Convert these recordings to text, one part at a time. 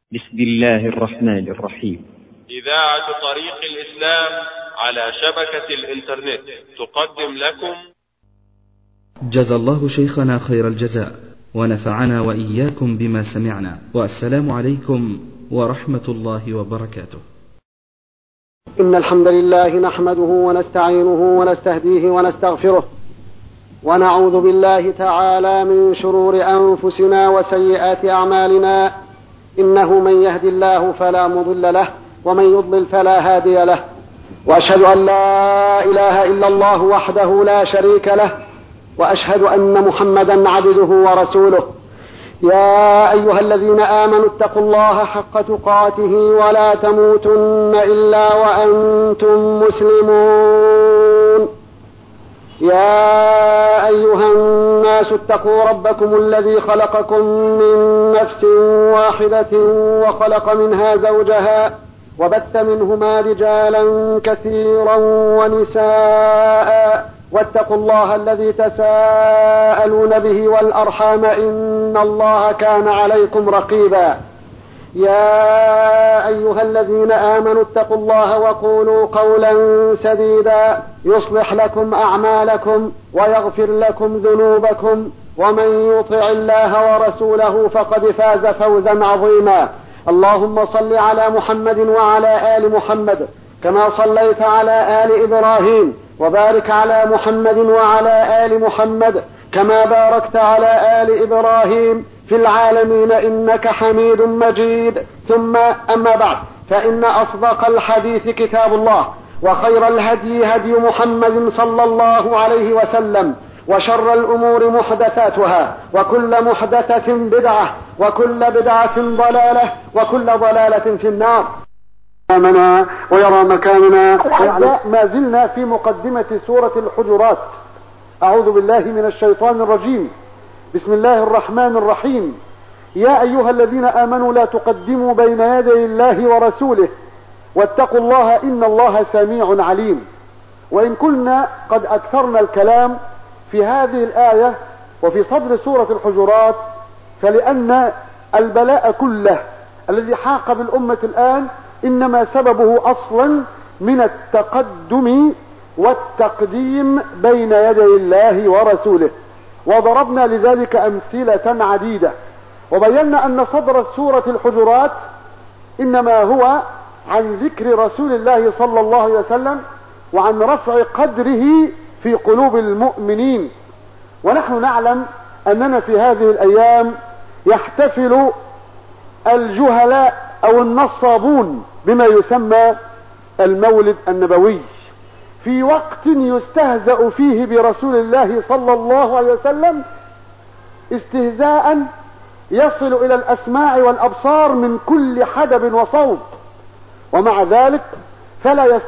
بسم الله الرحمن الرحيم. إذاعة طريق الإسلام على شبكة الإنترنت تقدم لكم. جزا الله شيخنا خير الجزاء ونفعنا وإياكم بما سمعنا، والسلام عليكم ورحمة الله وبركاته. إن الحمد لله نحمده ونستعينه ونستهديه ونستغفره، ونعوذ بالله تعالى من شرور أنفسنا وسيئات أعمالنا، إنه من يهدي الله فلا مضل له ومن يضلل فلا هادي له، وأشهد أن لا إله إلا الله وحده لا شريك له، وأشهد أن محمدا عبده ورسوله. يا أيها الذين آمنوا اتقوا الله حق تقاته ولا تموتن إلا وأنتم مسلمون. يا أيها الناس اتقوا ربكم الذي خلقكم من نفس واحدة وخلق منها زوجها وبث منهما رجالا كثيرا ونساء، واتقوا الله الذي تساءلون به والأرحام إن الله كان عليكم رقيبا. يا أيها الذين آمنوا اتقوا الله وقولوا قولا سديدا يصلح لكم أعمالكم ويغفر لكم ذنوبكم، ومن يطع الله ورسوله فقد فاز فوزا عظيما. اللهم صل على محمد وعلى آل محمد كما صليت على آل إبراهيم، وبارك على محمد وعلى آل محمد كما باركت على آل إبراهيم في العالمين إنك حميد مجيد. ثم أما بعد، فإن أصدق الحديث كتاب الله، وخير الهدي هدي محمد صلى الله عليه وسلم، وشر الأمور محدثاتها، وكل محدثة بدعة، وكل بدعة ضلالة، وكل ضلالة في النار. أمنا ويرى مكاننا. ما زلنا في مقدمة سورة الحجرات. أعوذ بالله من الشيطان الرجيم. بسم الله الرحمن الرحيم. يا أيها الذين آمنوا لا تقدموا بين يدي الله ورسوله واتقوا الله إن الله سميع عليم. وإن كنا قد أكثرنا الكلام في هذه الآية وفي صدر سورة الحجرات، فلأن البلاء كله الذي حاق بالأمة الآن إنما سببه أصلا من التقدم والتقديم بين يدي الله ورسوله، وضربنا لذلك أمثلة عديدة، وبينا أن صدر سورة الحجرات إنما هو عن ذكر رسول الله صلى الله عليه وسلم وعن رفع قدره في قلوب المؤمنين. ونحن نعلم أننا في هذه الأيام يحتفل الجهلاء أو النصابون بما يسمى المولد النبوي، في وقت يستهزأ فيه برسول الله صلى الله عليه وسلم استهزاء يصل إلى الأسماع والأبصار من كل حدب وصوب، ومع ذلك فلا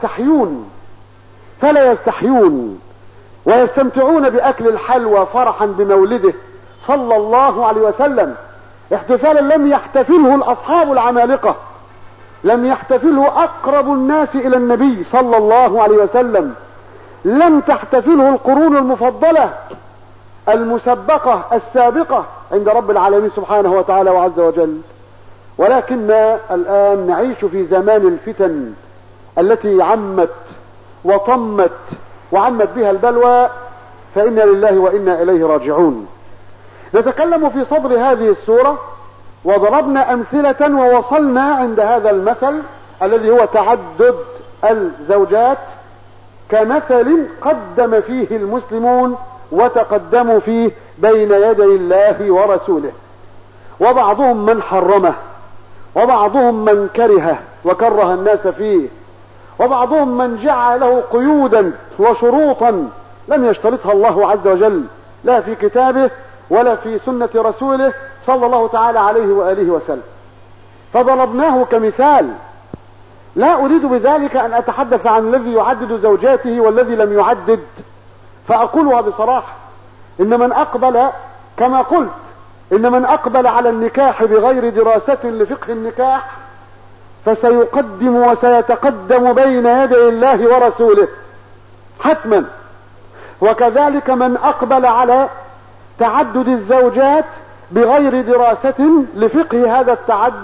يستحيون ويستمتعون بأكل الحلوى فرحا بمولده صلى الله عليه وسلم، احتفالا لم يحتفله الأصحاب العمالقة، لم يحتفله أقرب الناس إلى النبي صلى الله عليه وسلم، لم تحتفله القرون المفضلة المسبقة السابقة عند رب العالمين سبحانه وتعالى وعز وجل. ولكننا الآن نعيش في زمان الفتن التي عمت وطمت وعمت بها البلوى، فإنا لله وإنا إليه راجعون. نتكلم في صدر هذه السورة وضربنا أمثلة ووصلنا عند هذا المثل الذي هو تعدد الزوجات كمثل قدم فيه المسلمون وتقدموا فيه بين يدي الله ورسوله، وبعضهم من حرمه، وبعضهم من كره وكره الناس فيه، وبعضهم من جعل له قيودا وشروطا لم يشترطها الله عز وجل لا في كتابه ولا في سنة رسوله صلى الله تعالى عليه وآله وسلم، فضربناه كمثال. لا أريد بذلك أن أتحدث عن الذي يعدد زوجاته والذي لم يعدد، فأقولها بصراحة، إن من أقبل كما قلت إن من أقبل على النكاح بغير دراسة لفقه النكاح فسيقدم وسيتقدم بين يدي الله ورسوله حتما. وكذلك من أقبل على تعدد الزوجات بغير دراسة لفقه هذا التعدد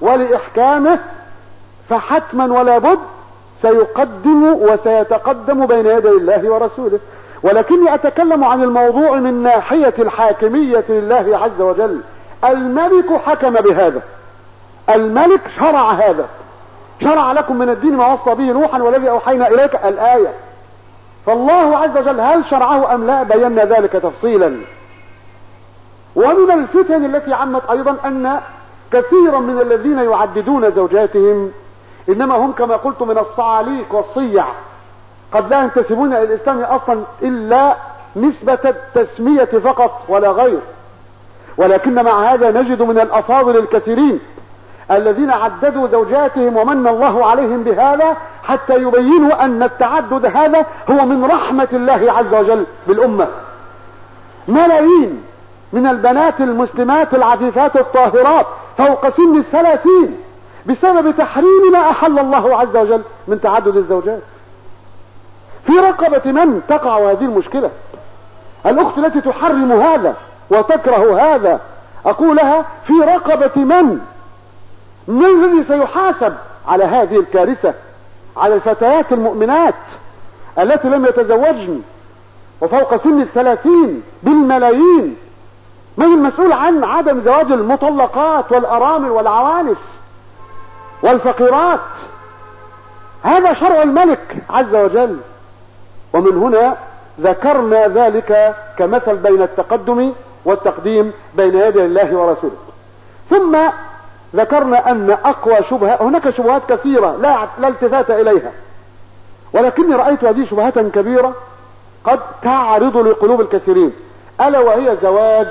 ولإحكامه فحتما ولا بد سيقدم وسيتقدم بين يدي الله ورسوله. ولكني أتكلم عن الموضوع من ناحية الحاكمية لله عز وجل. الملك حكم بهذا، الملك شرع هذا، شرع لكم من الدين ما وصى به نوحا والذي أوحينا إليك الآية. فالله عز وجل هل شرعه أم لا؟ بينا ذلك تفصيلا. ومن الفتن التي عمت أيضا أن كثيرا من الذين يعددون زوجاتهم إنما هم كما قلت من الصعاليك والصيع، قد لا ينتسبون إلى الإسلام أصلا إلا نسبة التسمية فقط ولا غير. ولكن مع هذا نجد من الأفاضل الكثيرين الذين عددوا زوجاتهم ومن الله عليهم بهذا حتى يبينوا أن التعدد هذا هو من رحمة الله عز وجل بالأمة. ملايين من البنات المسلمات العفيفات الطاهرات فوق سن 30 بسبب تحريم ما أحل الله عز وجل من تعدد الزوجات. في رقبة من تقع هذه المشكلة؟ الأخت التي تحرم هذا وتكره هذا، أقول لها في رقبة من الذي سيحاسب على هذه الكارثة؟ على الفتيات المؤمنات التي لم يتزوجن وفوق سن 30 بالملايين. من المسؤول عن عدم زواج المطلقات والأرامل والعوانس والفقيرات؟ هذا شرع الملك عز وجل. ومن هنا ذكرنا ذلك كمثل بين التقدم والتقديم بين يدي الله ورسوله. ثم ذكرنا أن أقوى شبهة، هناك شبهات كثيرة لا التفات إليها، ولكني رأيت هذه شبهات كبيرة قد تعرض لقلوب الكثيرين، ألا وهي زواج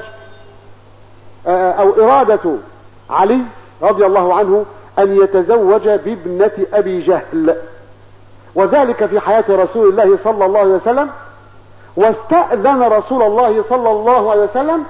أو إرادة علي رضي الله عنه أن يتزوج بابنة أبي جهل، وذلك في حياة رسول الله صلى الله عليه وسلم. واستأذن رسول الله صلى الله عليه وسلم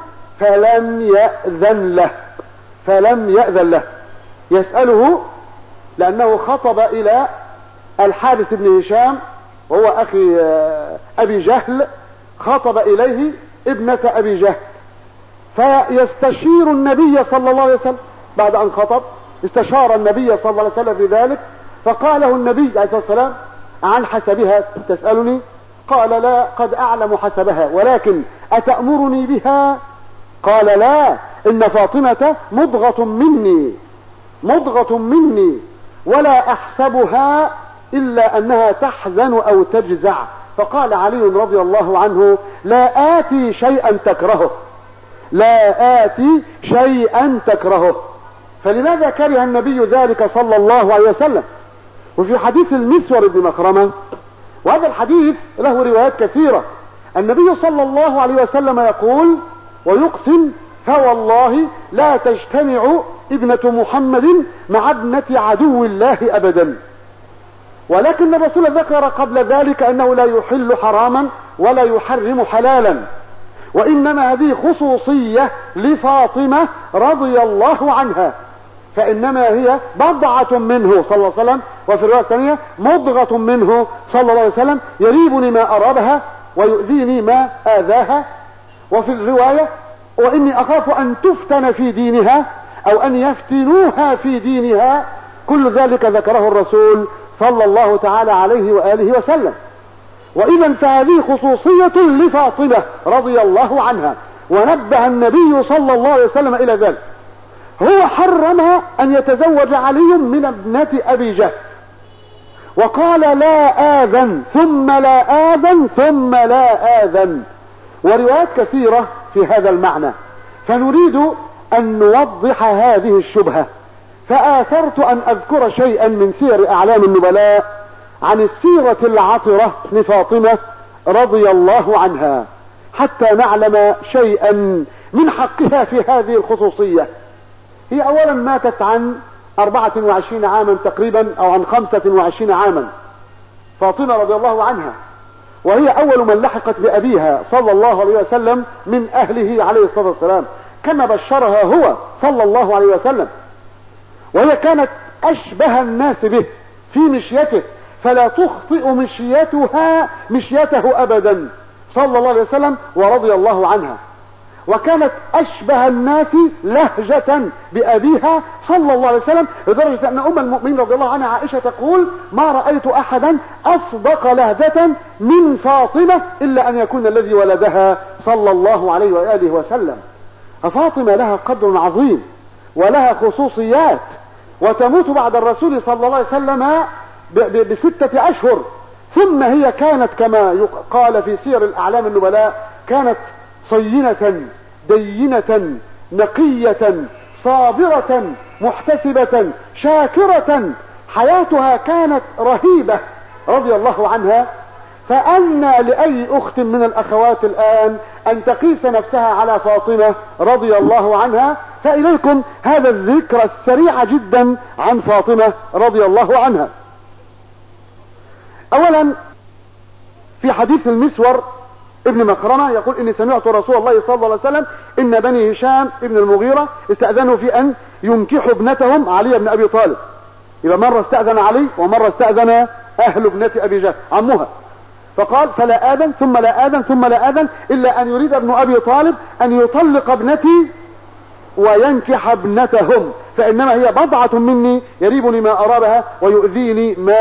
فلم يأذن له يسأله، لأنه خطب إلى الحارث بن هشام وهو أخي أبي جهل، خطب إليه ابنة أبي جهل، فيستشير النبي صلى الله عليه وسلم. بعد أن خطب استشار النبي صلى الله عليه وسلم في ذلك، فقال له النبي عليه الصلاة والسلام: عن حسبها تسألني؟ قال: لا، قد أعلم حسبها، ولكن أتأمرني بها؟ قال: لا، إن فاطمة مضغة مني ولا أحسبها إلا أنها تحزن أو تجزع. فقال علي رضي الله عنه: لا آتي شيئا تكرهه. فلماذا كره النبي ذلك صلى الله عليه وسلم؟ وفي حديث المسور بن مخرمة، وهذا الحديث له روايات كثيرة، النبي صلى الله عليه وسلم يقول ويقسم: فوالله لا تجتمع ابنة محمد مع ابنة عدو الله أبدا. ولكن الرسول ذكر قبل ذلك أنه لا يحل حراما ولا يحرم حلالا، وإنما هذه خصوصية لفاطمة رضي الله عنها، فإنما هي بضعة منه صلى الله عليه وسلم، وفي الرواية الثانية مضغة منه صلى الله عليه وسلم، يريبني ما أرابها ويؤذيني ما آذاها. وفي الرواية: وإني أخاف أن تفتن في دينها أو أن يفتنوها في دينها. كل ذلك ذكره الرسول صلى الله تعالى عليه وآله وسلم. وإذا فهذه خصوصية لفاطمة رضي الله عنها، ونبه النبي صلى الله عليه وسلم إلى ذلك. هو حرم أن يتزوج علي من ابنة أبي جهل، وقال: لا آذن ثم لا آذن ثم لا آذن، وروايات كثيرة في هذا المعنى. فنريد أن نوضح هذه الشبهة، فآثرت أن أذكر شيئا من سير أعلام النبلاء عن السيرة العطرة لفاطمة رضي الله عنها، حتى نعلم شيئا من حقها في هذه الخصوصية. هي أولا ماتت عن 24 عاما تقريبا، أو عن 25 عاما، فاطمة رضي الله عنها، وهي أول من لحقت بأبيها صلى الله عليه وسلم من أهله عليه الصلاة والسلام، كما بشرها هو صلى الله عليه وسلم. وهي كانت أشبه الناس به في مشيته، فلا تخطئ مشيته أبدا صلى الله عليه وسلم ورضي الله عنها. وكانت أشبه الناس لهجة بأبيها صلى الله عليه وسلم، لدرجة أن أم المؤمنين رضي الله عنها عائشة تقول: ما رأيت أحدا أصدق لهجة من فاطمة إلا أن يكون الذي ولدها صلى الله عليه وآله وسلم. ففاطمة لها قدر عظيم ولها خصوصيات، وتموت بعد الرسول صلى الله عليه وسلم ب6 أشهر. ثم هي كانت كما قال في سير الأعلام النبلاء: كانت صينة دينة نقية صابرة محتسبة شاكرة، حياتها كانت رهيبة رضي الله عنها. فأنى لأي أخت من الأخوات الآن أن تقيس نفسها على فاطمة رضي الله عنها؟ فإليكم هذا الذكر السريع جدا عن فاطمة رضي الله عنها. أولا في حديث المسور ابن مخرمة يقول: إني سمعت رسول الله صلى الله عليه وسلم إن بني هشام ابن المغيرة استأذنوا في أن ينكحوا ابنتهم علي بن أبي طالب. يبقى مرة استأذن علي ومرة استأذن أهل ابنة أبي جهل عمها، فقال: فلا آذن ثم لا آذن ثم لا آذن إلا أن يريد ابن أبي طالب أن يطلق ابنتي وينكح ابنتهم، فإنما هي بضعة مني يريبني ما أرابها ويؤذيني ما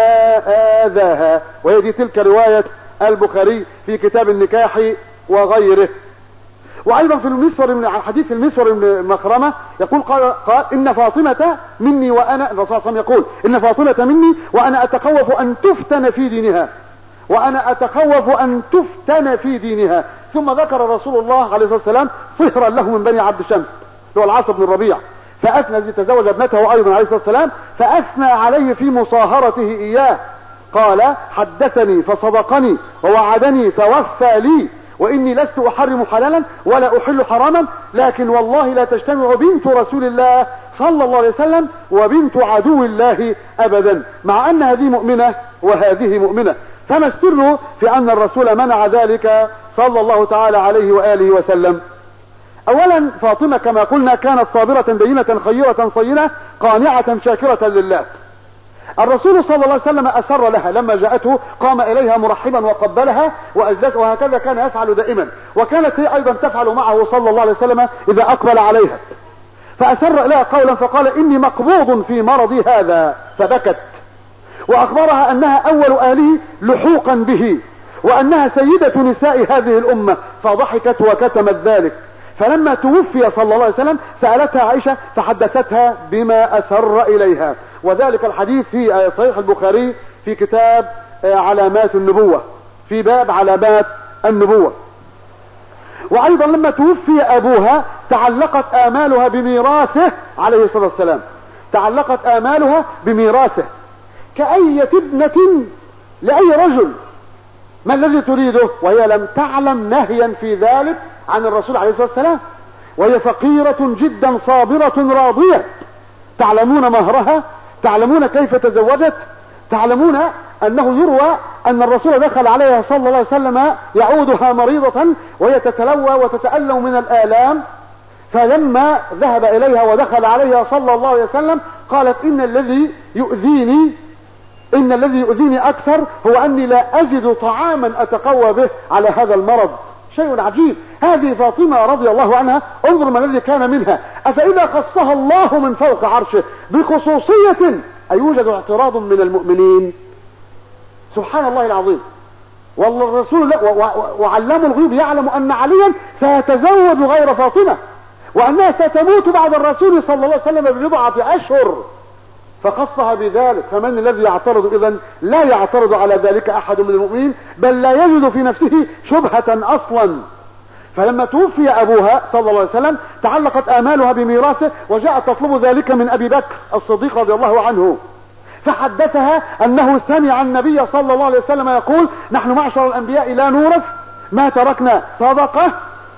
آذاها. وهذه تلك رواية البخاري في كتاب النكاح وغيره. وأيضا في المسور من حديث المسور بن مخرمة يقول: قال: إن فاطمة مني وأنا، الرسول صلى الله عليه وسلم يقول: إن فاطمة مني وأنا أتخوف أن تفتن في دينها، وأنا أتخوف أن تفتن في دينها. ثم ذكر رسول الله عليه الصلاة والسلام صهرا له من بني عبد شمس هو العاص بن الربيع، فأثنى الذي تزوج ابنته أيضا عليه الصلاة والسلام، فأثنى عليه في مصاهرته إياه. قال: حدثني فصدقني ووعدني فوفى لي، وإني لست أحرم حلالا ولا أحل حراما، لكن والله لا تجتمع بنت رسول الله صلى الله عليه وسلم وبنت عدو الله أبدا، مع أن هذه مؤمنة وهذه مؤمنة. فما السر في أن الرسول منع ذلك صلى الله تعالى عليه وآله وسلم؟ أولا فاطمة كما قلنا كانت صابرة دينة خيرة صينة قانعة شاكرة لله. الرسول صلى الله عليه وسلم أسر لها لما جاءته، قام إليها مرحبا وقبلها وأجلس، وهكذا كان يفعل دائما، وكانت هي أيضا تفعل معه صلى الله عليه وسلم إذا أقبل عليها. فأسر إليها قولا فقال: إني مقبوض في مرضي هذا، فبكت، وأخبرها أنها أول آله لحوقا به، وأنها سيدة نساء هذه الأمة، فضحكت وكتمت ذلك. فلما توفي صلى الله عليه وسلم سألتها عائشة فحدثتها بما أسر إليها، وذلك الحديث في صحيح البخاري في كتاب علامات النبوة، في باب علامات النبوة. وأيضا لما توفي أبوها تعلقت آمالها بميراثه عليه الصلاة والسلام، تعلقت آمالها بميراثه كأية ابنة لأي رجل. ما الذي تريده؟ وهي لم تعلم نهيا في ذلك عن الرسول عليه الصلاة والسلام، وهي فقيرة جدا صابرة راضية. تعلمون مهرها، تعلمون كيف تزوجت، تعلمون أنه يروى أن الرسول دخل عليها صلى الله عليه وسلم يعودها مريضة وهي تتلوى وتتألم من الآلام، فلما ذهب إليها ودخل عليها صلى الله عليه وسلم قالت: إن الذي يؤذيني أكثر هو أني لا أجد طعاما أتقوى به على هذا المرض. شيء عجيب. هذه فاطمة رضي الله عنها، انظر ما الذي كان منها. أفإذا خصها الله من فوق عرشه بخصوصية أيوجد اعتراض من المؤمنين؟ سبحان الله العظيم. والله الرسول وعلام الغيوب يعلم أن عليا سيتزوج غير فاطمة، وأنها ستموت بعد الرسول صلى الله عليه وسلم ببضعة أشهر، فخصها بذلك. فمن الذي يعترض؟ إذن لا يعترض على ذلك أحد من المؤمنين، بل لا يجد في نفسه شبهة أصلا. فلما توفي أبوها صلى الله عليه وسلم تعلقت آمالها بميراثه، وجاءت تطلب ذلك من أبي بكر الصديق رضي الله عنه، فحدثها أنه سمع النبي صلى الله عليه وسلم يقول: نحن معشر الأنبياء لا نورث ما تركنا صدقة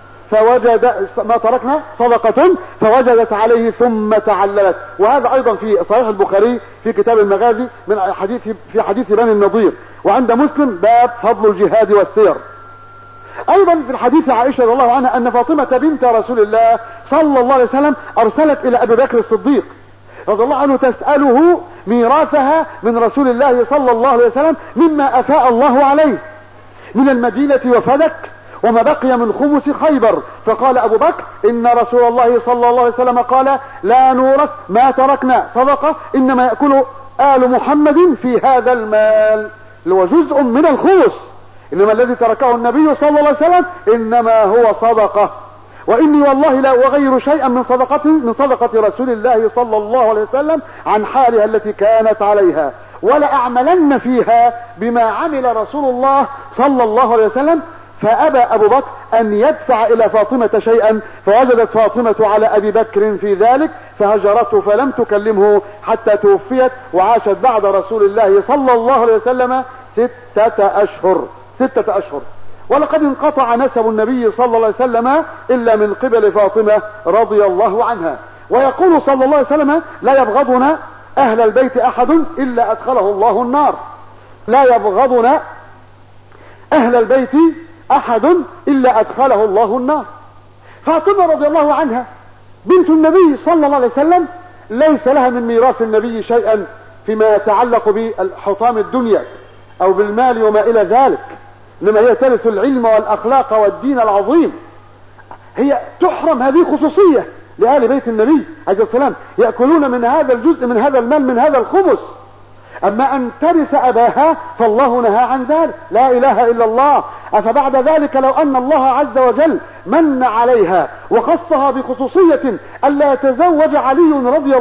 فوجدت عليه ثم تعللت. وهذا أيضا في صحيح البخاري في كتاب المغازي من في حديث بني النضير، وعند مسلم باب فضل الجهاد والسير. أيضا في الحديث عائشة رضي الله عنها أن فاطمة بنت رسول الله صلى الله عليه وسلم أرسلت إلى أبي بكر الصديق رضي الله عنه تسأله ميراثها من رسول الله صلى الله عليه وسلم مما أفاء الله عليه من المدينة وفدك وما بقي من خمس خيبر. فقال أبو بكر إن رسول الله صلى الله عليه وسلم قال لا نورث ما تركنا صدقة إنما يأكل آل محمد في هذا المال، هو جزء من الخمس، إنما الذي تركه النبي صلى الله عليه وسلم إنما هو صدقة. وإني والله لا أغير شيئا من صدقة رسول الله صلى الله عليه وسلم عن حالها التي كانت عليها، ولا أعملن فيها بما عمل رسول الله صلى الله عليه وسلم. فأبى أبو بكر أن يدفع إلى فاطمة شيئا، فوجدت فاطمة على أبي بكر في ذلك فهجرته فلم تكلمه حتى توفيت، وعاشت بعد رسول الله صلى الله عليه وسلم 6 أشهر. ولقد انقطع نسب النبي صلى الله عليه وسلم إلا من قبل فاطمة رضي الله عنها. ويقول صلى الله عليه وسلم لا يبغضنا أهل البيت أحد إلا أدخله الله النار، لا يبغضنا أهل البيت أحد إلا أدخله الله النار. فاطمة رضي الله عنها بنت النبي صلى الله عليه وسلم ليس لها من ميراث النبي شيئا فيما يتعلق بالحطام الدنيا أو بالمال وما إلى ذلك، إنما هي ترث العلم والأخلاق والدين العظيم. هي تحرم هذه خصوصية لآل بيت النبي عليه السلام، يأكلون من هذا الجزء من هذا المال من هذا الخمس. أما أن ترث أباها فالله نهى عن ذلك، لا إله إلا الله. أفبعد ذلك لو أن الله عز وجل من عليها وخصها بخصوصية ألا يتزوج علي رضي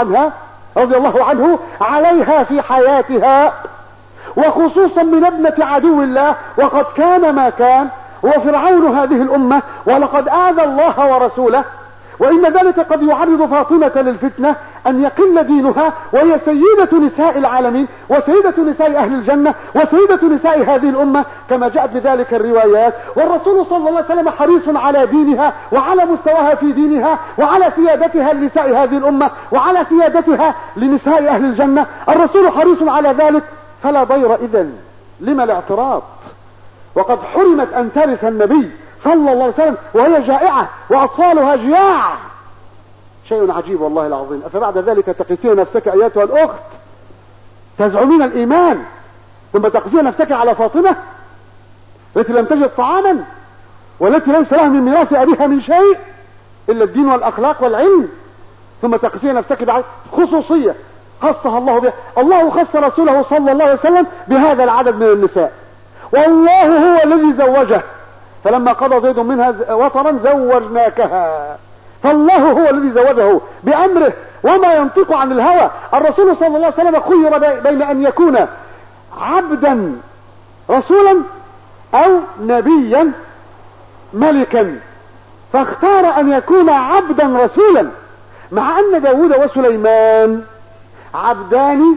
الله عنه عليها في حياتها، وخصوصا من ابنة عدو الله، وقد كان ما كان، وفرعون هذه الأمة، ولقد آذى الله ورسوله، وإن ذلك قد يعرض فاطمة للفتنة أن يقل دينها، وهي سيدة نساء العالمين وسيدة نساء أهل الجنة وسيدة نساء هذه الأمة كما جاءت بذلك الروايات. والرسول صلى الله عليه وسلم حريص على دينها وعلى مستواها في دينها وعلى سيادتها لنساء هذه الأمة وعلى سيادتها لنساء أهل الجنة. الرسول حريص على ذلك، فلا ضير إذن، لما الاعتراض؟ وقد حرمت أن ترث النبي صلى الله عليه وسلم وهي جائعة وأطفالها جياع، شيء عجيب والله العظيم. أفبعد ذلك تقيسين نفسك أيتها الأخت تزعمين الإيمان ثم تقيسين نفسك على فاطمة التي لم تجد طعاما والتي ليس لها من ميراث أبيها من شيء إلا الدين والأخلاق والعلم، ثم تقيسين نفسك بعد خصوصية خصها الله بها. الله خص رسوله صلى الله عليه وسلم بهذا العدد من النساء، والله هو الذي زوجه، فلما قضى زيد منها وطرا زوجناكها، فالله هو الذي زوجه بأمره وما ينطق عن الهوى. الرسول صلى الله عليه وسلم خير بين أن يكون عبدا رسولا أو نبيا ملكا، فاختار أن يكون عبدا رسولا، مع أن داود وسليمان عبدان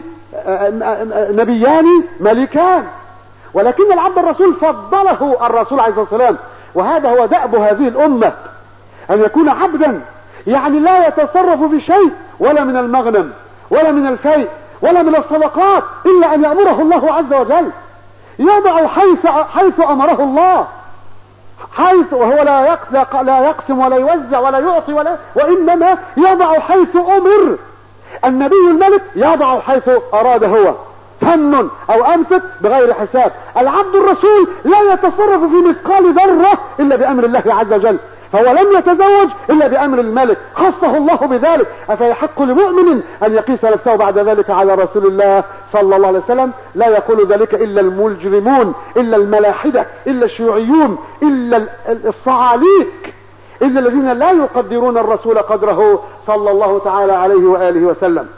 نبيان ملكان، ولكن العبد الرسول فضله الرسول عليه الصلاة والسلام. وهذا هو دأب هذه الأمة، أن يكون عبدا، يعني لا يتصرف بشيء ولا من المغنم ولا من الفيء ولا من الصدقات إلا أن يأمره الله عز وجل، يضع حيث أمره الله، حيث وهو لا يقسم ولا يوزع ولا يعطي وإنما يضع حيث أمر. النبي الملك يضع حيث أراد هو، فن أو أمسك بغير حساب. العبد الرسول لا يتصرف في مثقال ذرة إلا بأمر الله عز وجل، فهو لم يتزوج إلا بأمر الملك، خصه الله بذلك. أفيحق لمؤمن أن يقيس نفسه بعد ذلك على رسول الله صلى الله عليه وسلم؟ لا يقول ذلك إلا المجرمون، إلا الملاحدة، إلا الشيوعيون، إلا الصعاليك، إلا الذين لا يقدرون الرسول قدره صلى الله تعالى عليه وآله وسلم.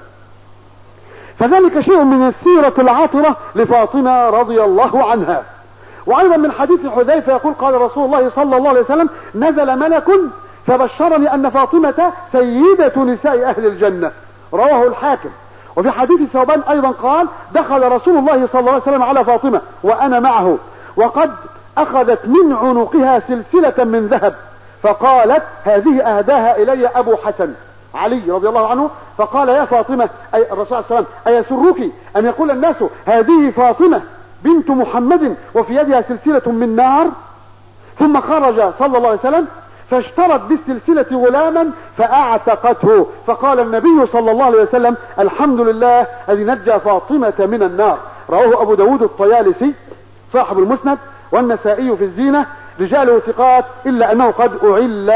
فذلك شيء من السيرة العاطرة لفاطمة رضي الله عنها. وأيضا من حديث حذيفة يقول قال رسول الله صلى الله عليه وسلم نزل ملك فبشرني أن فاطمة سيدة نساء أهل الجنة، رواه الحاكم. وفي حديث ثوبان أيضا قال دخل رسول الله صلى الله عليه وسلم على فاطمة وأنا معه وقد أخذت من عنقها سلسلة من ذهب، فقالت هذه أهداها إلي أبو حسن علي رضي الله عنه، فقال يا فاطمة أي الرسول عليه السلام أيسرك أن يقول الناس هذه فاطمة بنت محمد وفي يدها سلسلة من نار؟ ثم خرج صلى الله عليه وسلم فاشترت بالسلسلة غلاما فأعتقته، فقال النبي صلى الله عليه وسلم الحمد لله الذي نجى فاطمة من النار. رواه أبو داود الطيالسي صاحب المسند والنسائي في الزينة رجاله ثقات إلا أنه قد أعل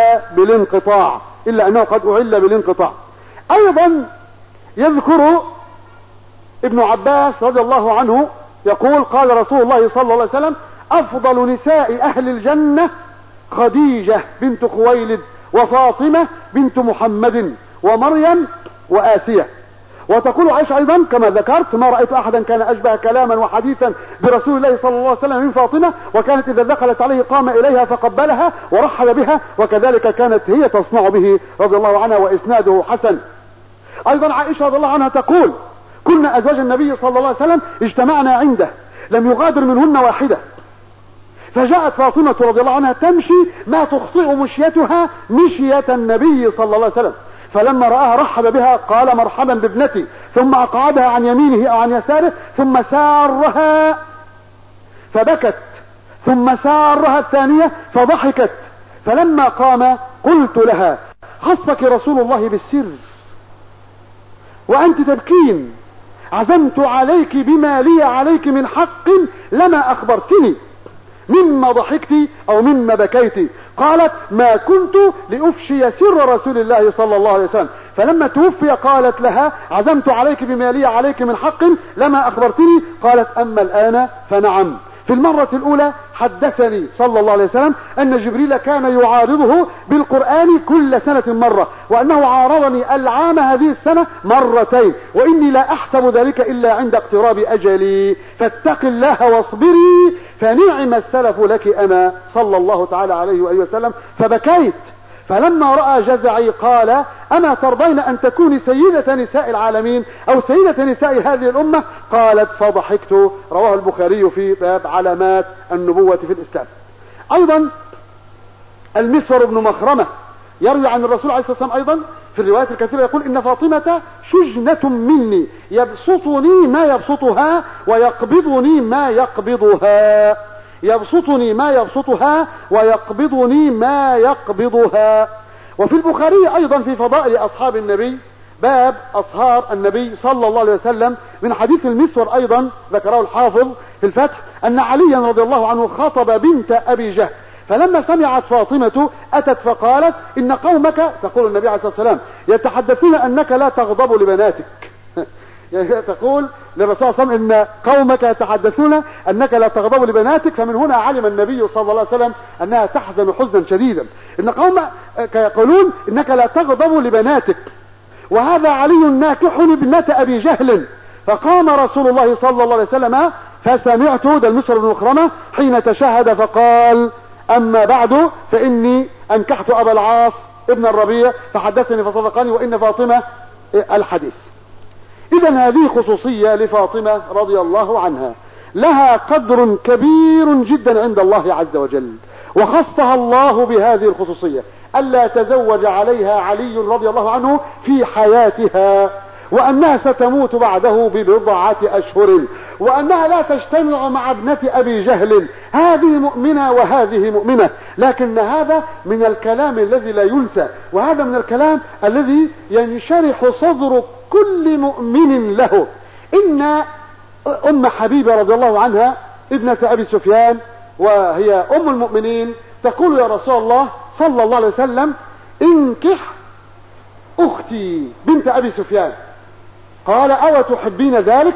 بالانقطاع. أيضا يذكر ابن عباس رضي الله عنه يقول قال رسول الله صلى الله عليه وسلم أفضل نساء أهل الجنة خديجة بنت خويلد وفاطمة بنت محمد ومريم وآسية. وتقول عائشة أيضا كما ذكرت ما رأيت أحدا كان أشبه كلاما وحديثا برسول الله صلى الله عليه وسلم من فاطمة، وكانت إذا دخلت عليه قام إليها فقبلها ورحب بها، وكذلك كانت هي تصنع به رضي الله عنها، وإسناده حسن. أيضا عائشة رضي الله عنها تقول كنا أزواج النبي صلى الله عليه وسلم اجتمعنا عنده لم يغادر منهن واحدة، فجاءت فاطمة رضي الله عنها تمشي ما تخطئ مشيتها مشية النبي صلى الله عليه وسلم، فلما رآها رحب بها قال مرحبا بابنتي، ثم أقعدها عن يمينه أو عن يساره، ثم سارها فبكت، ثم سارها الثانية فضحكت، فلما قام قلت لها خصك رسول الله بالسر وأنت تبكين، عزمت عليك بما لي عليك من حق لما أخبرتني، مما ضحكت أو مما بكيت. قالت ما كنت لأفشي سر رسول الله صلى الله عليه وسلم، فلما توفي قالت لها عزمت عليك بما لي عليك من حق لما أخبرتني. قالت أما الآن فنعم. في المرة الأولى حدثني صلى الله عليه وسلم أن جبريل كان يعارضه بالقرآن كل سنة مرة، وأنه عارضني العام هذه السنة مرتين، وإني لا أحسب ذلك إلا عند اقتراب أجلي، فاتق الله واصبري فنعم السلف لك أنا صلى الله تعالى عليه وآله وسلم. فبكيت، فلما رأى جزعي قال أما ترضين أن تكوني سيدة نساء العالمين أو سيدة نساء هذه الأمة؟ قالت فضحكت. رواه البخاري في باب علامات النبوة في الإسلام. أيضا المسور بن مخرمة يروي عن الرسول عليه الصلاة والسلام أيضا في الروايات الكثيرة يقول إن فاطمة شجنة مني يبسطني ما يبسطها ويقبضني ما يقبضها، يبسطني ما يبسطها ويقبضني ما يقبضها. وفي البخاري أيضا في فضائل أصحاب النبي باب أصهار النبي صلى الله عليه وسلم من حديث المسور أيضا ذكره الحافظ في الفتح أن عليا رضي الله عنه خطب بنت أبي جهل، فلما سمعت فاطمة أتت فقالت إن قومك، تقول النبي عليه الصلاة والسلام، يتحدثون أنك لا تغضب لبناتك. يعني تقول للرسول صلى الله عليه وسلم إن قومك يتحدثون أنك لا تغضب لبناتك، فمن هنا علم النبي صلى الله عليه وسلم أنها تحزن حزنا شديدا. إن قومك يقولون إنك لا تغضب لبناتك، وهذا علي ناكح ابنة أبي جهل. فقام رسول الله صلى الله عليه وسلم فسمعته، ده المسور بن مخرمة، حين تشهد فقال أما بعد فإني أنكحت أبا العاص ابن الربيع فحدثني فصدقني وإن فاطمة الحديث. إذا هذه خصوصية لفاطمة رضي الله عنها لها قدر كبير جدا عند الله عز وجل، وخصها الله بهذه الخصوصية ألا تزوج عليها علي رضي الله عنه في حياتها، وأنها ستموت بعده ببضعة أشهر، وأنها لا تجتمع مع ابنة أبي جهل، هذه مؤمنة وهذه مؤمنة. لكن هذا من الكلام الذي لا ينسى، وهذا من الكلام الذي ينشرح صدر كل مؤمن له. إن أم حبيبة رضي الله عنها ابنة أبي سفيان وهي أم المؤمنين تقول يا رسول الله صلى الله عليه وسلم انكح أختي بنت أبي سفيان. قال أو تحبين ذلك؟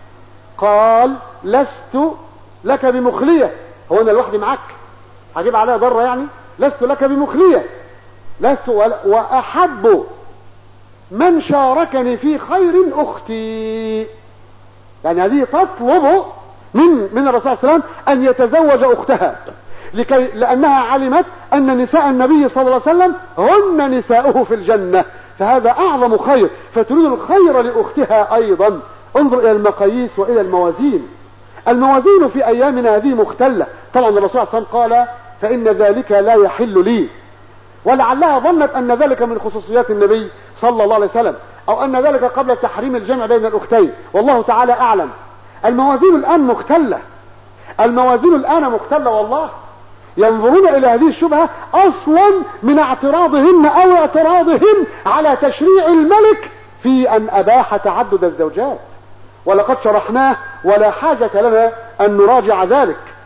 قال لست لك بمخلية. هو أنا لوحدي معك هجيب عليها ضرة يعني؟ لست لك بمخلية، لست وأحب من شاركني في خير أختي. يعني هذه تطلب من الرسول صلى الله عليه وسلم أن يتزوج أختها لأنها علمت أن نساء النبي صلى الله عليه وسلم هن نساؤه في الجنة، فهذا أعظم خير، فتريد الخير لأختها أيضا. انظر إلى المقاييس وإلى الموازين. الموازين في أيامنا هذه مختلة. طبعا الرسول صلى الله عليه وسلم قال فإن ذلك لا يحل لي، ولعلها ظنت أن ذلك من خصوصيات النبي صلى الله عليه وسلم، أو أن ذلك قبل تحريم الجمع بين الأختين، والله تعالى أعلم. الموازين الآن مختلة، الموازين الآن مختلة والله. ينظرون إلى هذه الشبهة أصلا من اعتراضهم أو اعتراضهم على تشريع الملك في أن أباح تعدد الزوجات، ولقد شرحناه ولا حاجة لنا أن نراجع ذلك.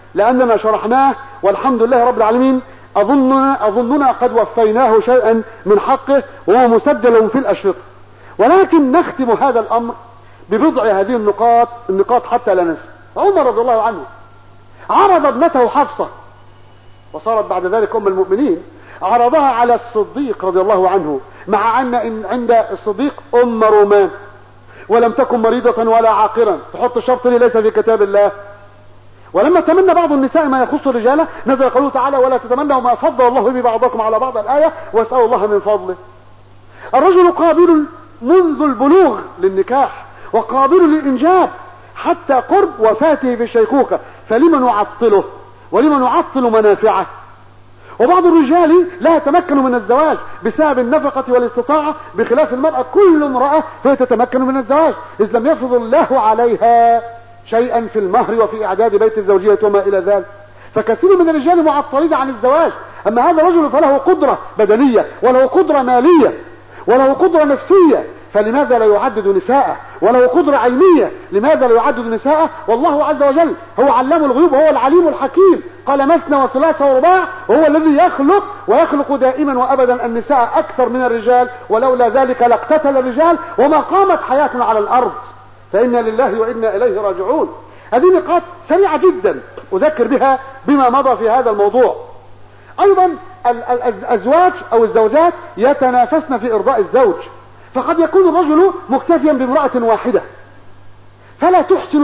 لأننا شرحناه والحمد لله رب العالمين. أظننا قد وفيناه شيئا من حقه وهو مسجل في الأشرطة، ولكن نختم هذا الأمر ببضع هذه النقاط حتى لا ننسى. عمر رضي الله عنه عرض ابنته حفصة، وصارت بعد ذلك أم المؤمنين، عرضها على الصديق رضي الله عنه، مع أن عند الصديق أم رومان ولم تكن مريضة ولا عاقرا. تحط الشرط لي ليس في كتاب الله. ولما تمنى بعض النساء ما يخص الرجال نزل قوله تعالى ولا تتمنوا ما فضل الله به بعضكم على بعض الآية واسألوا الله من فضله. الرجل قابل منذ البلوغ للنكاح وقابل للإنجاب حتى قرب وفاته في الشيخوخة، فلما نعطله ولما نعطل منافعه؟ وبعض الرجال لا يتمكن من الزواج بسبب النفقة والاستطاعة، بخلاف المرأة كل امرأة فهي تتمكن من الزواج إذ لم يفرض الله عليها شيئا في المهر وفي إعداد بيت الزوجية وما إلى ذلك. فكثير من الرجال معطلين عن الزواج، أما هذا الرجل فله قدرة بدنية وله قدرة مالية وله قدرة نفسية، فلماذا لا يعدد نساءه؟ وله قدرة علمية، لماذا لا يعدد نساءه؟ والله عز وجل هو علام الغيوب وهو العليم الحكيم، قال مثنى وثلاث ورباع، وهو الذي يخلق ويخلق دائما وأبدا النساء أكثر من الرجال، ولولا ذلك لاقتتل الرجال وما قامت حياتنا على الأرض. فإنا لله وإنا إليه راجعون. هذه نقاط سريعة جدا أذكر بها بما مضى في هذا الموضوع. أيضا الأزواج أو الزوجات يتنافسن في إرضاء الزوج، فقد يكون الرجل مكتفيا بامرأة واحدة فلا تحسن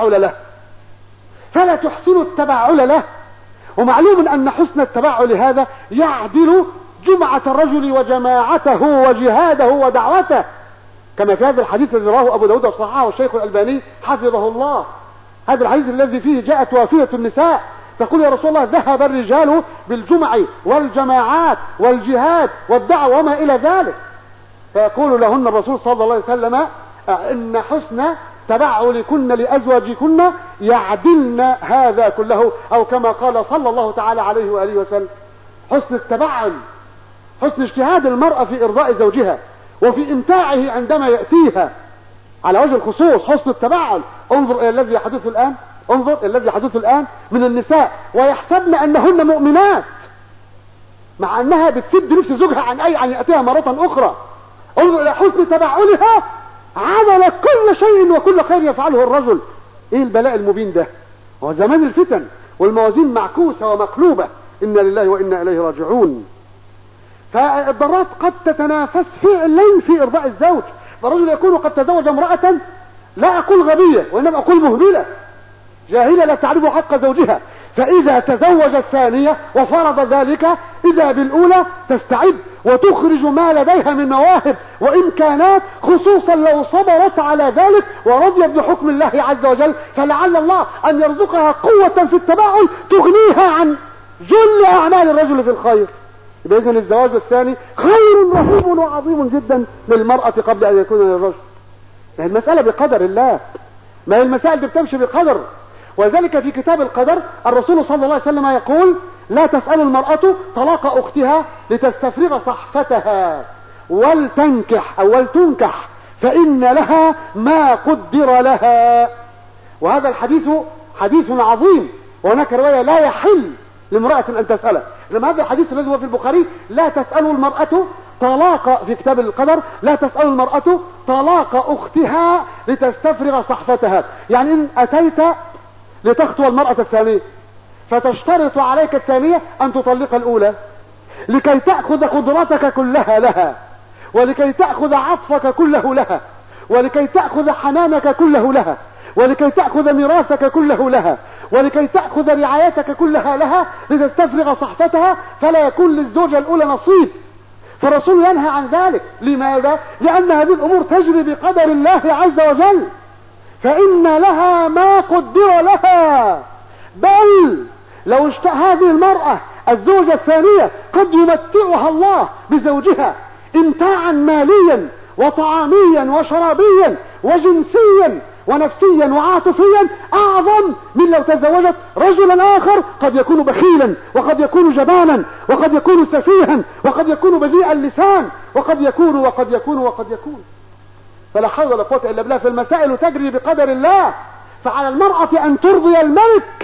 التبعل له، ومعلوم أن حسن التبعل هذا يعدل جمعة الرجل وجماعته وجهاده ودعوته، كما في هذا الحديث الذي رواه أبو داود وصححه والشيخ الألباني حفظه الله. هذا الحديث الذي فيه جاءت وافية النساء تقول يا رسول الله ذهب الرجال بالجمع والجماعات والجهاد والدعوة وما إلى ذلك، فيقول لهن الرسول صلى الله عليه وسلم إن حسن تبعلكن لأزواجكن يعدلن هذا كله، أو كما قال صلى الله تعالى عليه وآله وسلم. حسن التبعل، حسن اجتهاد المرأة في إرضاء زوجها وفي إمتاعه عندما يأتيها على وجه الخصوص، حسن التبعل. انظر إلى الذي يحدث الآن من النساء ويحسبن أنهن مؤمنات مع أنها بتسد نفس زوجها عن يأتيها مرة أخرى. انظر إلى حسن تبعلها، عمل كل شيء وكل خير يفعله الرجل. ايه البلاء المبين ده؟ هو زمان الفتن والموازين معكوسة ومقلوبة. إنا لله وإنا إليه راجعون. فالضرات قد تتنافس فعلا في إرضاء الزوج. الرجل يكون قد تزوج امرأة، لا أقول غبية وإنما أقول مهملة جاهلة لا تعرف حق زوجها، فإذا تزوج الثانية وفرض ذلك إذا بالأولى تستعد وتخرج ما لديها من مواهب وإمكانات، خصوصا لو صبرت على ذلك ورضيت بحكم الله عز وجل، فلعل الله أن يرزقها قوة في التباعل تغنيها عن جل أعمال الرجل في الخير. بإذن الزواج الثاني خير رهيب وعظيم جدا للمرأة قبل أن يكون للرجل. المسألة بقدر الله، ما هي المسائل بتمشي بقدر. وذلك في كتاب القدر الرسول صلى الله عليه وسلم يقول لا تسأل المرأة طلاق أختها لتستفرغ صحفتها ولتنكح فإن لها ما قدر لها. وهذا الحديث حديث عظيم، وهناك رواية لا يحل لامرأة أن تسأله. لما هذا الحديث الذي هو في البخاري لا تسأل المرأة طلاق، في كتاب القدر لا تسأل المرأة طلاق أختها لتستفرغ صحفتها، يعني إن أتيت لتخطو المرأة الثانية فتشترط عليك الثانية أن تطلق الأولى لكي تأخذ قدرتك كلها لها، ولكي تأخذ عطفك كله لها، ولكي تأخذ حنانك كله لها، ولكي تأخذ ميراثك كله لها، ولكي تأخذ رعايتك كلها لها لتستفرغ صحفتها، فلا يكون للزوجة الأولى نصيب. فالرسول ينهى عن ذلك. لماذا؟ لأن هذه الأمور تجري بقدر الله عز وجل، فإن لها ما قدر لها. بل لو هذه المرأة الزوجة الثانية قد يمتعها الله بزوجها امتاعا ماليا وطعاميا وشرابيا وجنسيا ونفسيا وعاطفيا أعظم من لو تزوجت رجلا آخر قد يكون بخيلا وقد يكون جبانا وقد يكون سفيها وقد يكون بذيء اللسان وقد يكون. فلا حول ولا قوة إلا بالله. فالمسائل تجري بقدر الله، فعلى المرأة أن ترضي الملك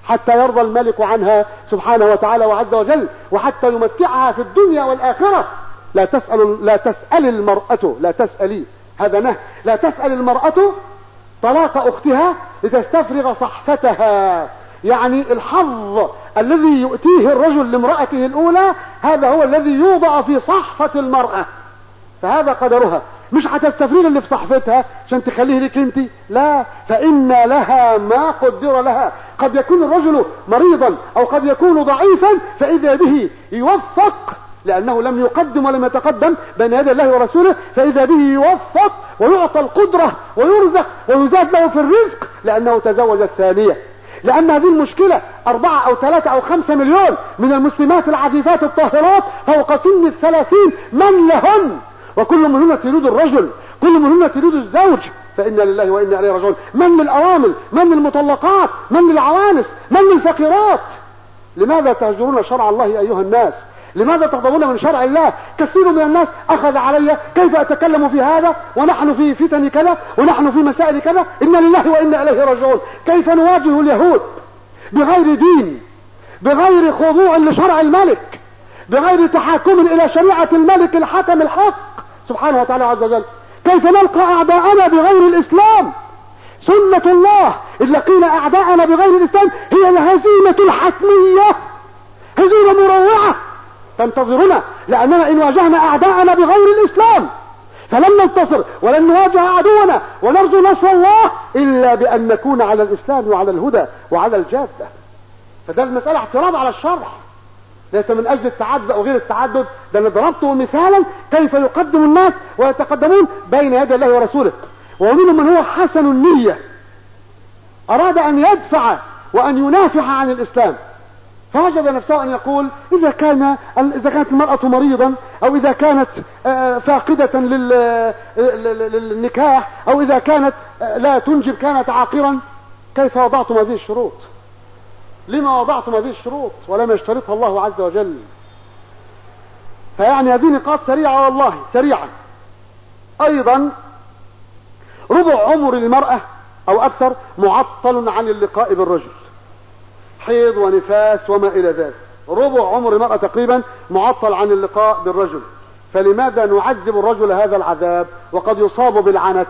حتى يرضى الملك عنها سبحانه وتعالى وعز وجل، وحتى يمتعها في الدنيا والآخرة. لا تسأل المرأة، لا تسألي، هذا نهي، لا تسأل المرأة طلاق أختها لتستفرغ صحفتها. يعني الحظ الذي يؤتيه الرجل لامرأته الأولى هذا هو الذي يوضع في صحفة المرأة، فهذا قدرها. مش هتستفرغ اللي في صحفتها عشان تخليه لك انت، لا، فإن لها ما قدر لها. قد يكون الرجل مريضا أو قد يكون ضعيفا، فإذا به يوفق لأنه لم يقدم ولم يتقدم بين يدي الله ورسوله، فإذا به يوفق ويعطى القدرة ويرزق ويزاد له في الرزق لأنه تزوج الثانية. لأن هذه المشكلة 4 أو 3 أو 5 مليون من المسلمات العفيفات الطاهرات فوق سن 30 من لهن، وكل منهن تريد الرجل، كل منهن تريد الزوج، فإنا لله وإنا إليه راجعون. من للأرامل، من للمطلقات، من للعوانس، من للفقيرات. لماذا تهجرون شرع الله أيها الناس؟ لماذا تغضبون من شرع الله؟ كثير من الناس أخذ علي كيف أتكلم في هذا ونحن في فتن كذا ونحن في مسائل كذا، إنا لله وإنا إليه راجعون. كيف نواجه اليهود بغير دين، بغير خضوع لشرع الملك، بغير تحاكم إلى شريعة الملك الحكم الحق سبحانه وتعالى عز وجل؟ كيف نلقى أعداءنا بغير الإسلام؟ سنة الله إذ لقينا أعداءنا بغير الإسلام هي الهزيمة الحتمية، هزيمة مروعة تنتظرنا، لأننا إن واجهنا أعداءنا بغير الإسلام فلن ننتصر ولن نواجه عدونا ونرجو نصر الله إلا بأن نكون على الإسلام وعلى الهدى وعلى الجادة. فده المسألة اعتراض على الشرع، ليس من أجل التعدد أو غير التعدد. ده أنا ضربته مثالا كيف يقدم الناس ويتقدمون بين يدي الله ورسوله. ومنهم من هو حسن النية أراد أن يدفع وأن ينافع عن الإسلام، فوجد نفسه أن يقول إذا كانت المرأة مريضا أو إذا كانت فاقدة للنكاح أو إذا كانت لا تنجب كانت عاقرا، كيف وضعتم هذه الشروط؟ لما وضعتم هذه الشروط ولم يشترطها الله عز وجل؟ فيعني هذه نقاط سريعة والله سريعة. أيضا ربع عمر المرأة أو أكثر معطل عن اللقاء بالرجل، حيض ونفاس وما إلى ذلك. ربع عمر المرأة تقريبا معطل عن اللقاء بالرجل. فلماذا نعذب الرجل هذا العذاب وقد يصاب بالعنت؟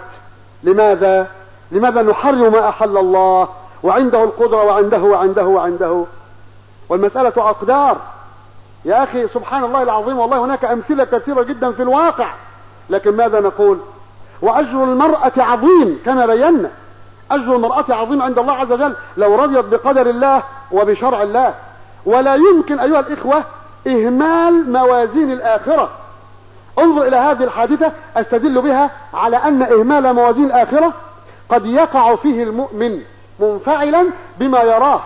لماذا نحرم ما أحل الله وعنده القدرة وعنده والمسألة أقدار يا أخي. سبحان الله العظيم، والله هناك أمثلة كثيرة جدا في الواقع. لكن ماذا نقول؟ وأجر المرأة عظيم كما بينا، أجر المرأة عظيم عند الله عز وجل لو رضيت بقدر الله وبشرع الله. ولا يمكن أيها الإخوة إهمال موازين الآخرة. انظر إلى هذه الحادثة أستدل بها على أن إهمال موازين الآخرة قد يقع فيه المؤمن منفعلا بما يراه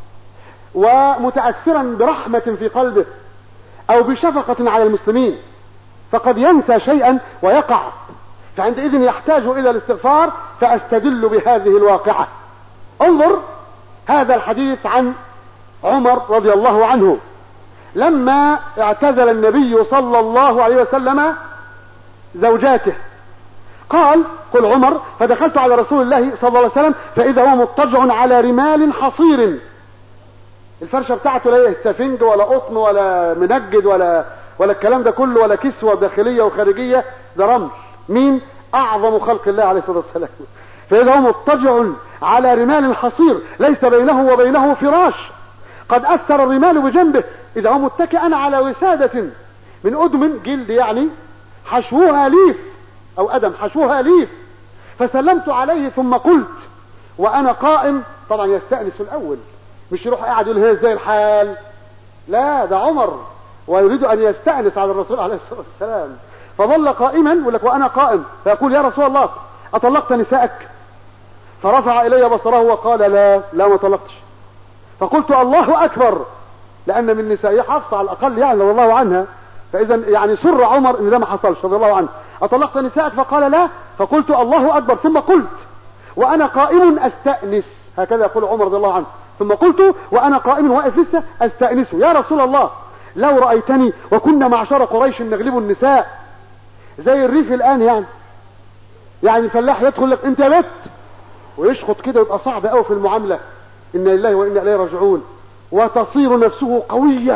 ومتأثرا برحمة في قلبه أو بشفقة على المسلمين، فقد ينسى شيئا ويقع، فعندئذ يحتاج إلى الاستغفار. فأستدل بهذه الواقعة. انظر هذا الحديث عن عمر رضي الله عنه لما اعتزل النبي صلى الله عليه وسلم زوجاته. قال عمر فدخلت على رسول الله صلى الله عليه وسلم فإذا هو مضطجع على رمال حصير. الفرشة بتاعته لا يستفنج ولا قطن ولا منجد ولا الكلام ده كله ولا كسوة داخلية وخارجية، ده رمل. مين؟ أعظم خلق الله عليه الصلاة والسلام. فإذا هو مضطجع على رمال حصير ليس بينه وبينه فراش، قد أثر الرمال بجنبه، إذا هو متكئا على وسادة من أدم جلد، يعني حشوها ليف أو أدم حشوها ليف. فسلمت عليه ثم قلت وأنا قائم. طبعا يستأنس الأول، مش يروح قاعد يقول هي زي الحال، لا، ده عمر ويريد أن يستأنس على الرسول عليه الصلاة والسلام. فظل قائما يقول لك وأنا قائم، فيقول يا رسول الله أطلقت نسائك؟ فرفع إلي بصره وقال لا ما طلقتش. فقلت الله أكبر، لأن من نسائه حفصة على الأقل يعني رضي الله عنها، فإذا يعني سر عمر إن ده ما حصلش رضي الله عنه. أطلقت نسائك؟ فقال لا. فقلت الله أكبر، ثم قلت وأنا قائم أستأنس، هكذا يقول عمر رضي الله عنه. ثم قلت وأنا قائم واقف لسه أستأنسه، يا رسول الله لو رأيتني وكنا معشر قريش نغلب النساء، زي الريف الآن يعني فلاح يدخل لك انت يا بت ويشخط كده، يبقى صعب قوي في المعاملة. إنا لله وإنا إليه راجعون، وتصير نفسه قوية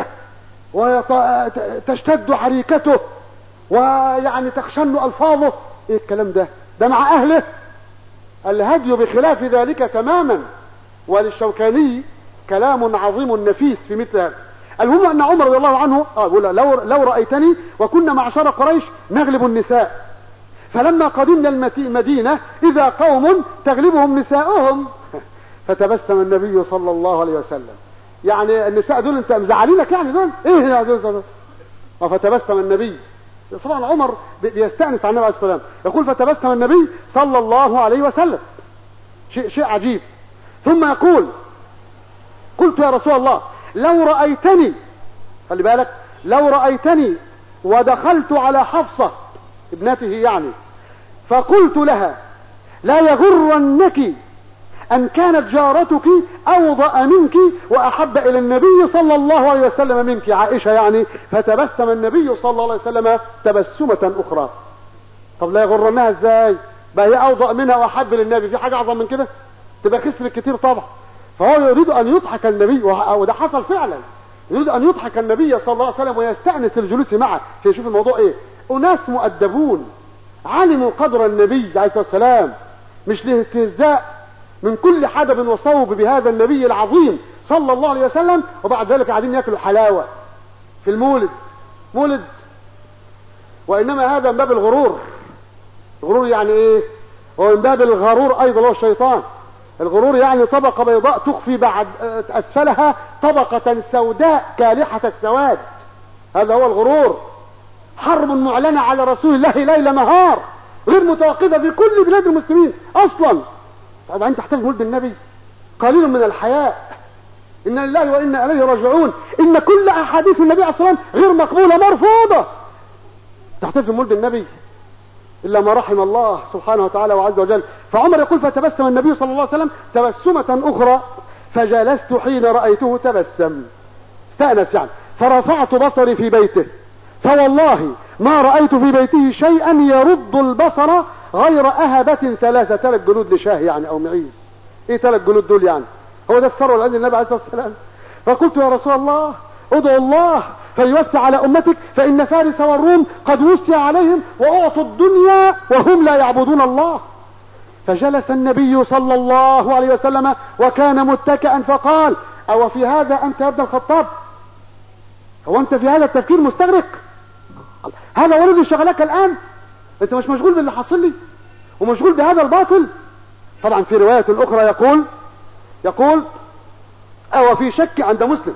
وتشتد حريكته ويعني تخشن ألفاظه. إيه الكلام ده؟ ده مع أهله. الهدي بخلاف ذلك تماما. وللشوكاني كلام عظيم نفيس في مثل هذا. المهم أن عمر رضي الله عنه لو رأيتني وكنا معشر قريش نغلب النساء، فلما قدمنا المدينة إذا قوم تغلبهم نساؤهم فتبسم النبي صلى الله عليه وسلم. يعني النساء دول انت مزعلينك يعني دول ايه يا دول؟ فتبسم النبي. طبعا عمر بيستأنس عن النبي عليه الصلاة والسلام، يقول فتبسم النبي صلى الله عليه وسلم. شيء عجيب. ثم يقول قلت يا رسول الله لو رأيتني، خلي بالك، لو رأيتني ودخلت على حفصة ابنته يعني فقلت لها لا يغرنك أن كانت جارتك أوضأ منك وأحب إلى النبي صلى الله عليه وسلم منك، عائشة يعني. فتبسم النبي صلى الله عليه وسلم تبسمة أخرى. طب لا يغرنها ازاي؟ بقى هي أوضأ منها وأحب للنبي، في حاجة أعظم من كده؟ تبقى خسر كتير طبعا. فهو يريد أن يضحك النبي، وده حصل فعلا، يريد أن يضحك النبي صلى الله عليه وسلم ويستأنس الجلوس معه. شوف الموضوع إيه؟ أناس مؤدبون علموا قدر النبي عليه الصلاة والسلام، مش لاستهزاء من كل حدب وصوب بهذا النبي العظيم صلى الله عليه وسلم، وبعد ذلك قاعدين ياكلوا حلاوة في المولد. مولد، وإنما هذا من باب الغرور. الغرور يعني إيه؟ هو من باب الغرور أيضا هو الشيطان. الغرور يعني طبقة بيضاء تخفي بعد أسفلها طبقة سوداء كالحة السواد. هذا هو الغرور. حرب معلنة على رسول الله ليل نهار غير متوقفة في كل بلاد المسلمين أصلا. طبعا أنت تحتفل بولد النبي؟ قليل من الحياء. إنا لله وإنا إليه راجعون. إن كل أحاديث النبي عليه الصلاة والسلام غير مقبولة مرفوضة. تحتفل بولد النبي إلا ما رحم الله سبحانه وتعالى وعز وجل. فعمر يقول فتبسم النبي صلى الله عليه وسلم تبسمة أخرى فجلست حين رأيته تبسم، استأنس يعني. فرفعت بصري في بيته فوالله ما رأيت في بيته شيئا يرد البصر غير أهبة 3 جلود لشاه يعني أو معيز. إيه 3 جلود دول يعني؟ هو ده الثروة عند النبي عليه الصلاة والسلام. فقلت يا رسول الله ادعو الله فيوسع على أمتك، فإن فارس والروم قد وسع عليهم وأعطوا الدنيا وهم لا يعبدون الله. فجلس النبي صلى الله عليه وسلم وكان متكئا فقال أو في هذا أنت يا ابن الخطاب؟ هو أنت في هذا التفكير مستغرق؟ هذا ولد شغلك الآن؟ أنت مش مشغول باللي حصل لي ومشغول بهذا الباطل؟ طبعا في رواية أخرى يقول أو في شك عند مسلم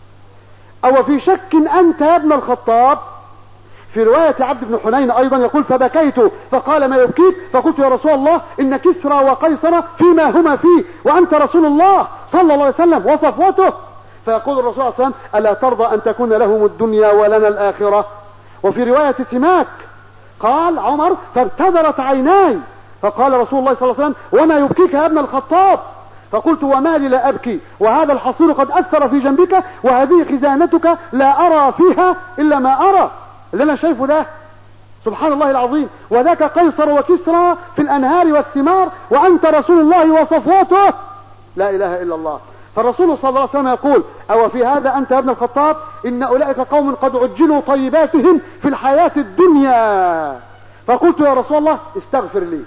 أو في شك أنت يا ابن الخطاب. في رواية عبد بن حنين أيضا يقول فبكيت فقال ما يبكيك؟ فقلت يا رسول الله إن كسرى وقيصر فيما هما فيه وأنت رسول الله صلى الله عليه وسلم وصفوته. فيقول الرسول صلى الله عليه وسلم ألا ترضى أن تكون لهم الدنيا ولنا الآخرة؟ وفي رواية سماك قال عمر فابتدرت عيناي فقال رسول الله صلى الله عليه وسلم وما يبكيك يا ابن الخطاب؟ فقلت وما لي لا أبكي وهذا الحصير قد أثر في جنبك وهذه خزانتك لا أرى فيها إلا ما أرى. اللي أنا شايفه ده سبحان الله العظيم. وذاك قيصر وكسرى في الأنهار والثمار وأنت رسول الله وصفوته. لا إله إلا الله. فالرسول صلى الله عليه وسلم يقول أو في هذا أنت يا ابن الخطاب إن أولئك قوم قد عجلوا طيباتهم في الحياة الدنيا. فقلت يا رسول الله استغفر لي.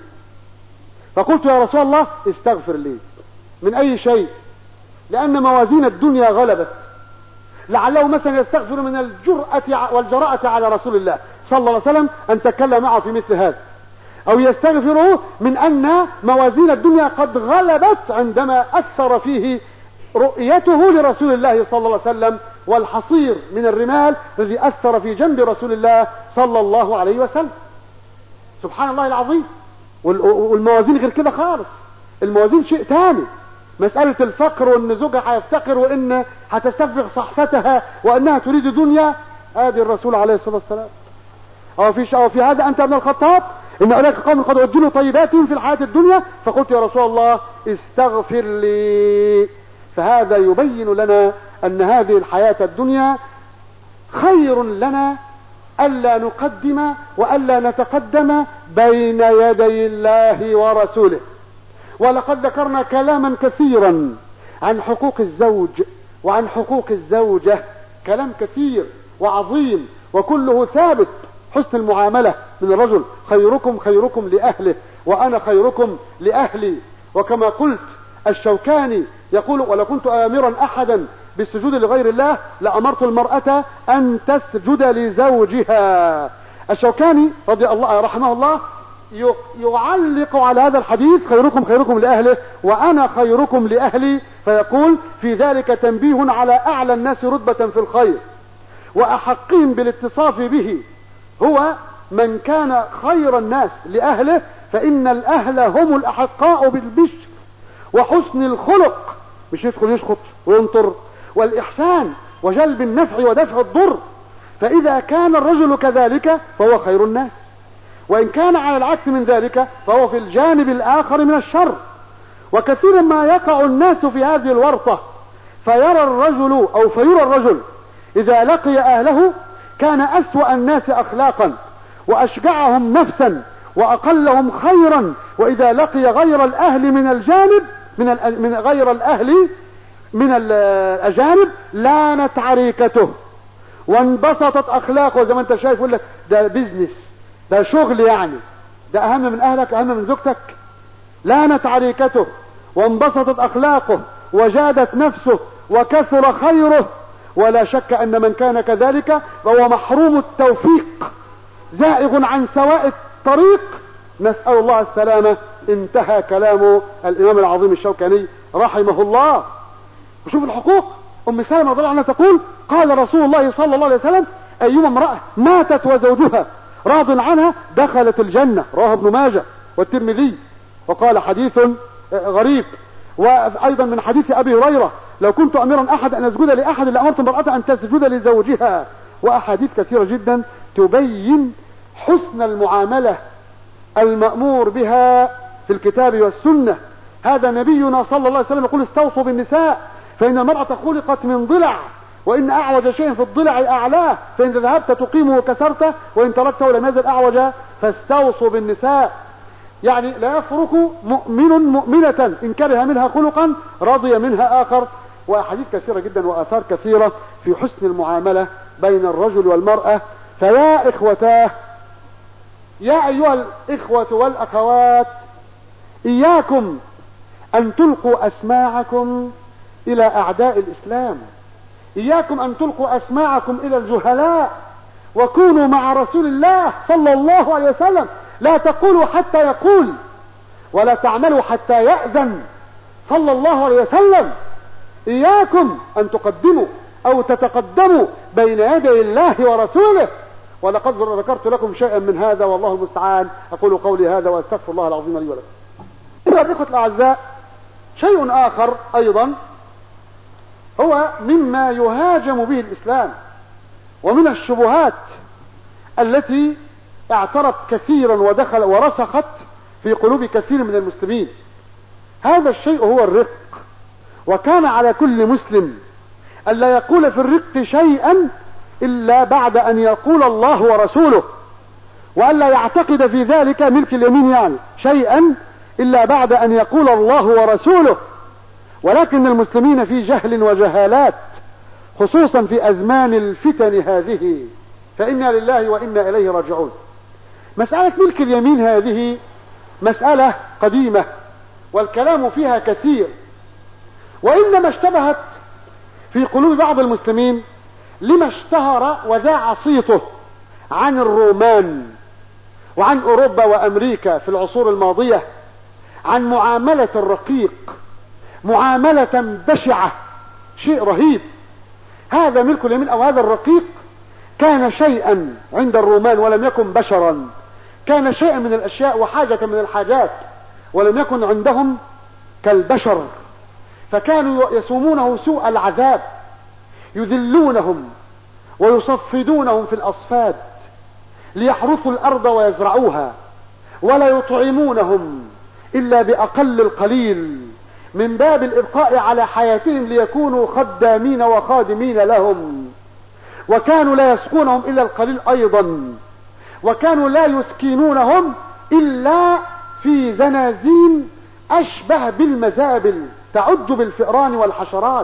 فقلت يا رسول الله استغفر لي من أي شيء؟ لأن موازين الدنيا غلبت. لعله مثلا يستغفر من الجرأة والجراءة على رسول الله صلى الله عليه وسلم أن تكلم معه في مثل هذا، أو يستغفره من أن موازين الدنيا قد غلبت عندما أثر فيه رؤيته لرسول الله صلى الله عليه وسلم والحصير من الرمال الذي أثر في جنب رسول الله صلى الله عليه وسلم. سبحان الله العظيم. والموازين غير كده خالص. الموازين شيء ثاني. مسألة الفقر وان زوجها هيفتقر وان هتستفرغ صحفتها وانها تريد دنيا، هذه الرسول عليه الصلاة والسلام. أو في هذا أنت ابن الخطاب إن أولئك قوم قد عجلوا طيباتهم في الحياة الدنيا. فقلت يا رسول الله استغفر لي. فهذا يبين لنا أن هذه الحياة الدنيا خير لنا ألا نقدم وألا نتقدم بين يدي الله ورسوله. ولقد ذكرنا كلاما كثيرا عن حقوق الزوج وعن حقوق الزوجة كلام كثير وعظيم، وكله ثابت. حسن المعاملة من الرجل، خيركم خيركم لأهله وأنا خيركم لأهلي. وكما قلت الشوكاني يقول: ولو كنت آمرا أحدا بالسجود لغير الله لأمرت المرأة أن تسجد لزوجها. الشوكاني رضي الله رحمه الله يعلق على هذا الحديث: خيركم خيركم لأهله وأنا خيركم لأهلي، فيقول: في ذلك تنبيه على أعلى الناس رتبة في الخير وأحقهم بالاتصاف به هو من كان خير الناس لأهله، فإن الأهل هم الأحقاء بالبشر وحسن الخلق، مش يدخل يشخط وينطر، والإحسان وجلب النفع ودفع الضر. فإذا كان الرجل كذلك فهو خير الناس، وإن كان على العكس من ذلك فهو في الجانب الآخر من الشر. وكثيرا ما يقع الناس في هذه الورطة، فيرى الرجل إذا لقي أهله كان أسوأ الناس أخلاقا وأشجعهم نفسا وأقلهم خيرا، وإذا لقي غير الأهل من الجانب من غير الأهل من الأجانب لانت عريكته وانبسطت أخلاقه. زي ما أنت شايف يقول لك: ده بيزنس، ده شغل، يعني ده أهم من أهلك، أهم من زوجتك. لانت عريكته وانبسطت أخلاقه وجادت نفسه وكثر خيره. ولا شك أن من كان كذلك فهو محروم التوفيق، زائغ عن سواء الطريق، نسأل الله السلامة. انتهى كلام الإمام العظيم الشوكاني رحمه الله. وشوف الحقوق. أم سلمة رضي الله عنها تقول: قال رسول الله صلى الله عليه وسلم: أيما امرأة ماتت وزوجها راض عنها دخلت الجنة. رواه ابن ماجه والترمذي، وقال: حديث غريب. وأيضا من حديث أبي هريرة: لو كنت أمرا أحد أن أسجد لأحد لأمرت المرأة أن تسجد لزوجها. وأحاديث كثيرة جدا تبين حسن المعاملة المأمور بها في الكتاب والسنة. هذا نبينا صلى الله عليه وسلم يقول: استوصوا بالنساء فإن المرأة خلقت من ضلع، وإن أعوج شيء في الضلع أعلاه، فإن ذهبت تقيمه كسرته وإن تركته لم يزل أعوج، فاستوصوا بالنساء. يعني لا يفرق مؤمن مؤمنة إن كره منها خلقا رضي منها آخر. وأحاديث كثيرة جدا وآثار كثيرة في حسن المعاملة بين الرجل والمرأة. فيا إخوتاه، يا أيها الإخوة والأخوات، إياكم أن تلقوا أسماعكم إلى أعداء الإسلام، إياكم أن تلقوا أسماعكم إلى الجهلاء، وكونوا مع رسول الله صلى الله عليه وسلم. لا تقولوا حتى يقول، ولا تعملوا حتى يأذن صلى الله عليه وسلم. إياكم أن تقدموا أو تتقدموا بين يدي الله ورسوله. ولقد ذكرت لكم شيئا من هذا والله المستعان. أقول قولي هذا وأستغفر الله العظيم لي ولكم. الإخوة الأعزاء، شيء آخر أيضا هو مما يهاجم به الإسلام ومن الشبهات التي اعترت كثيرا ودخل ورسخت في قلوب كثير من المسلمين. هذا الشيء هو الرق. وكان على كل مسلم ألا يقول في الرق شيئا إلا بعد أن يقول الله ورسوله، وألا يعتقد في ذلك ملك اليمين يعني شيئا إلا بعد أن يقول الله ورسوله. ولكن المسلمين في جهل وجهالات، خصوصا في أزمان الفتن هذه، فإنا لله وإنا إليه راجعون. مسألة ملك اليمين هذه مسألة قديمة والكلام فيها كثير، وإنما اشتبهت في قلوب بعض المسلمين لما اشتهر وذاع صيته عن الرومان وعن أوروبا وأمريكا في العصور الماضية عن معاملة الرقيق، معاملة بشعة، شيء رهيب. هذا ملك اليمين أو هذا الرقيق كان شيئا عند الرومان ولم يكن بشرا، كان شيئا من الأشياء وحاجة من الحاجات، ولم يكن عندهم كالبشر. فكانوا يسومونه سوء العذاب، يذلونهم ويصفدونهم في الأصفاد ليحرثوا الأرض ويزرعوها، ولا يطعمونهم إلا بأقل القليل من باب الإبقاء على حياتهم ليكونوا خدامين وخادمين لهم. وكانوا لا يسقونهم إلا القليل أيضا، وكانوا لا يسكنونهم إلا في زنازين أشبه بالمزابل تعد بالفئران والحشرات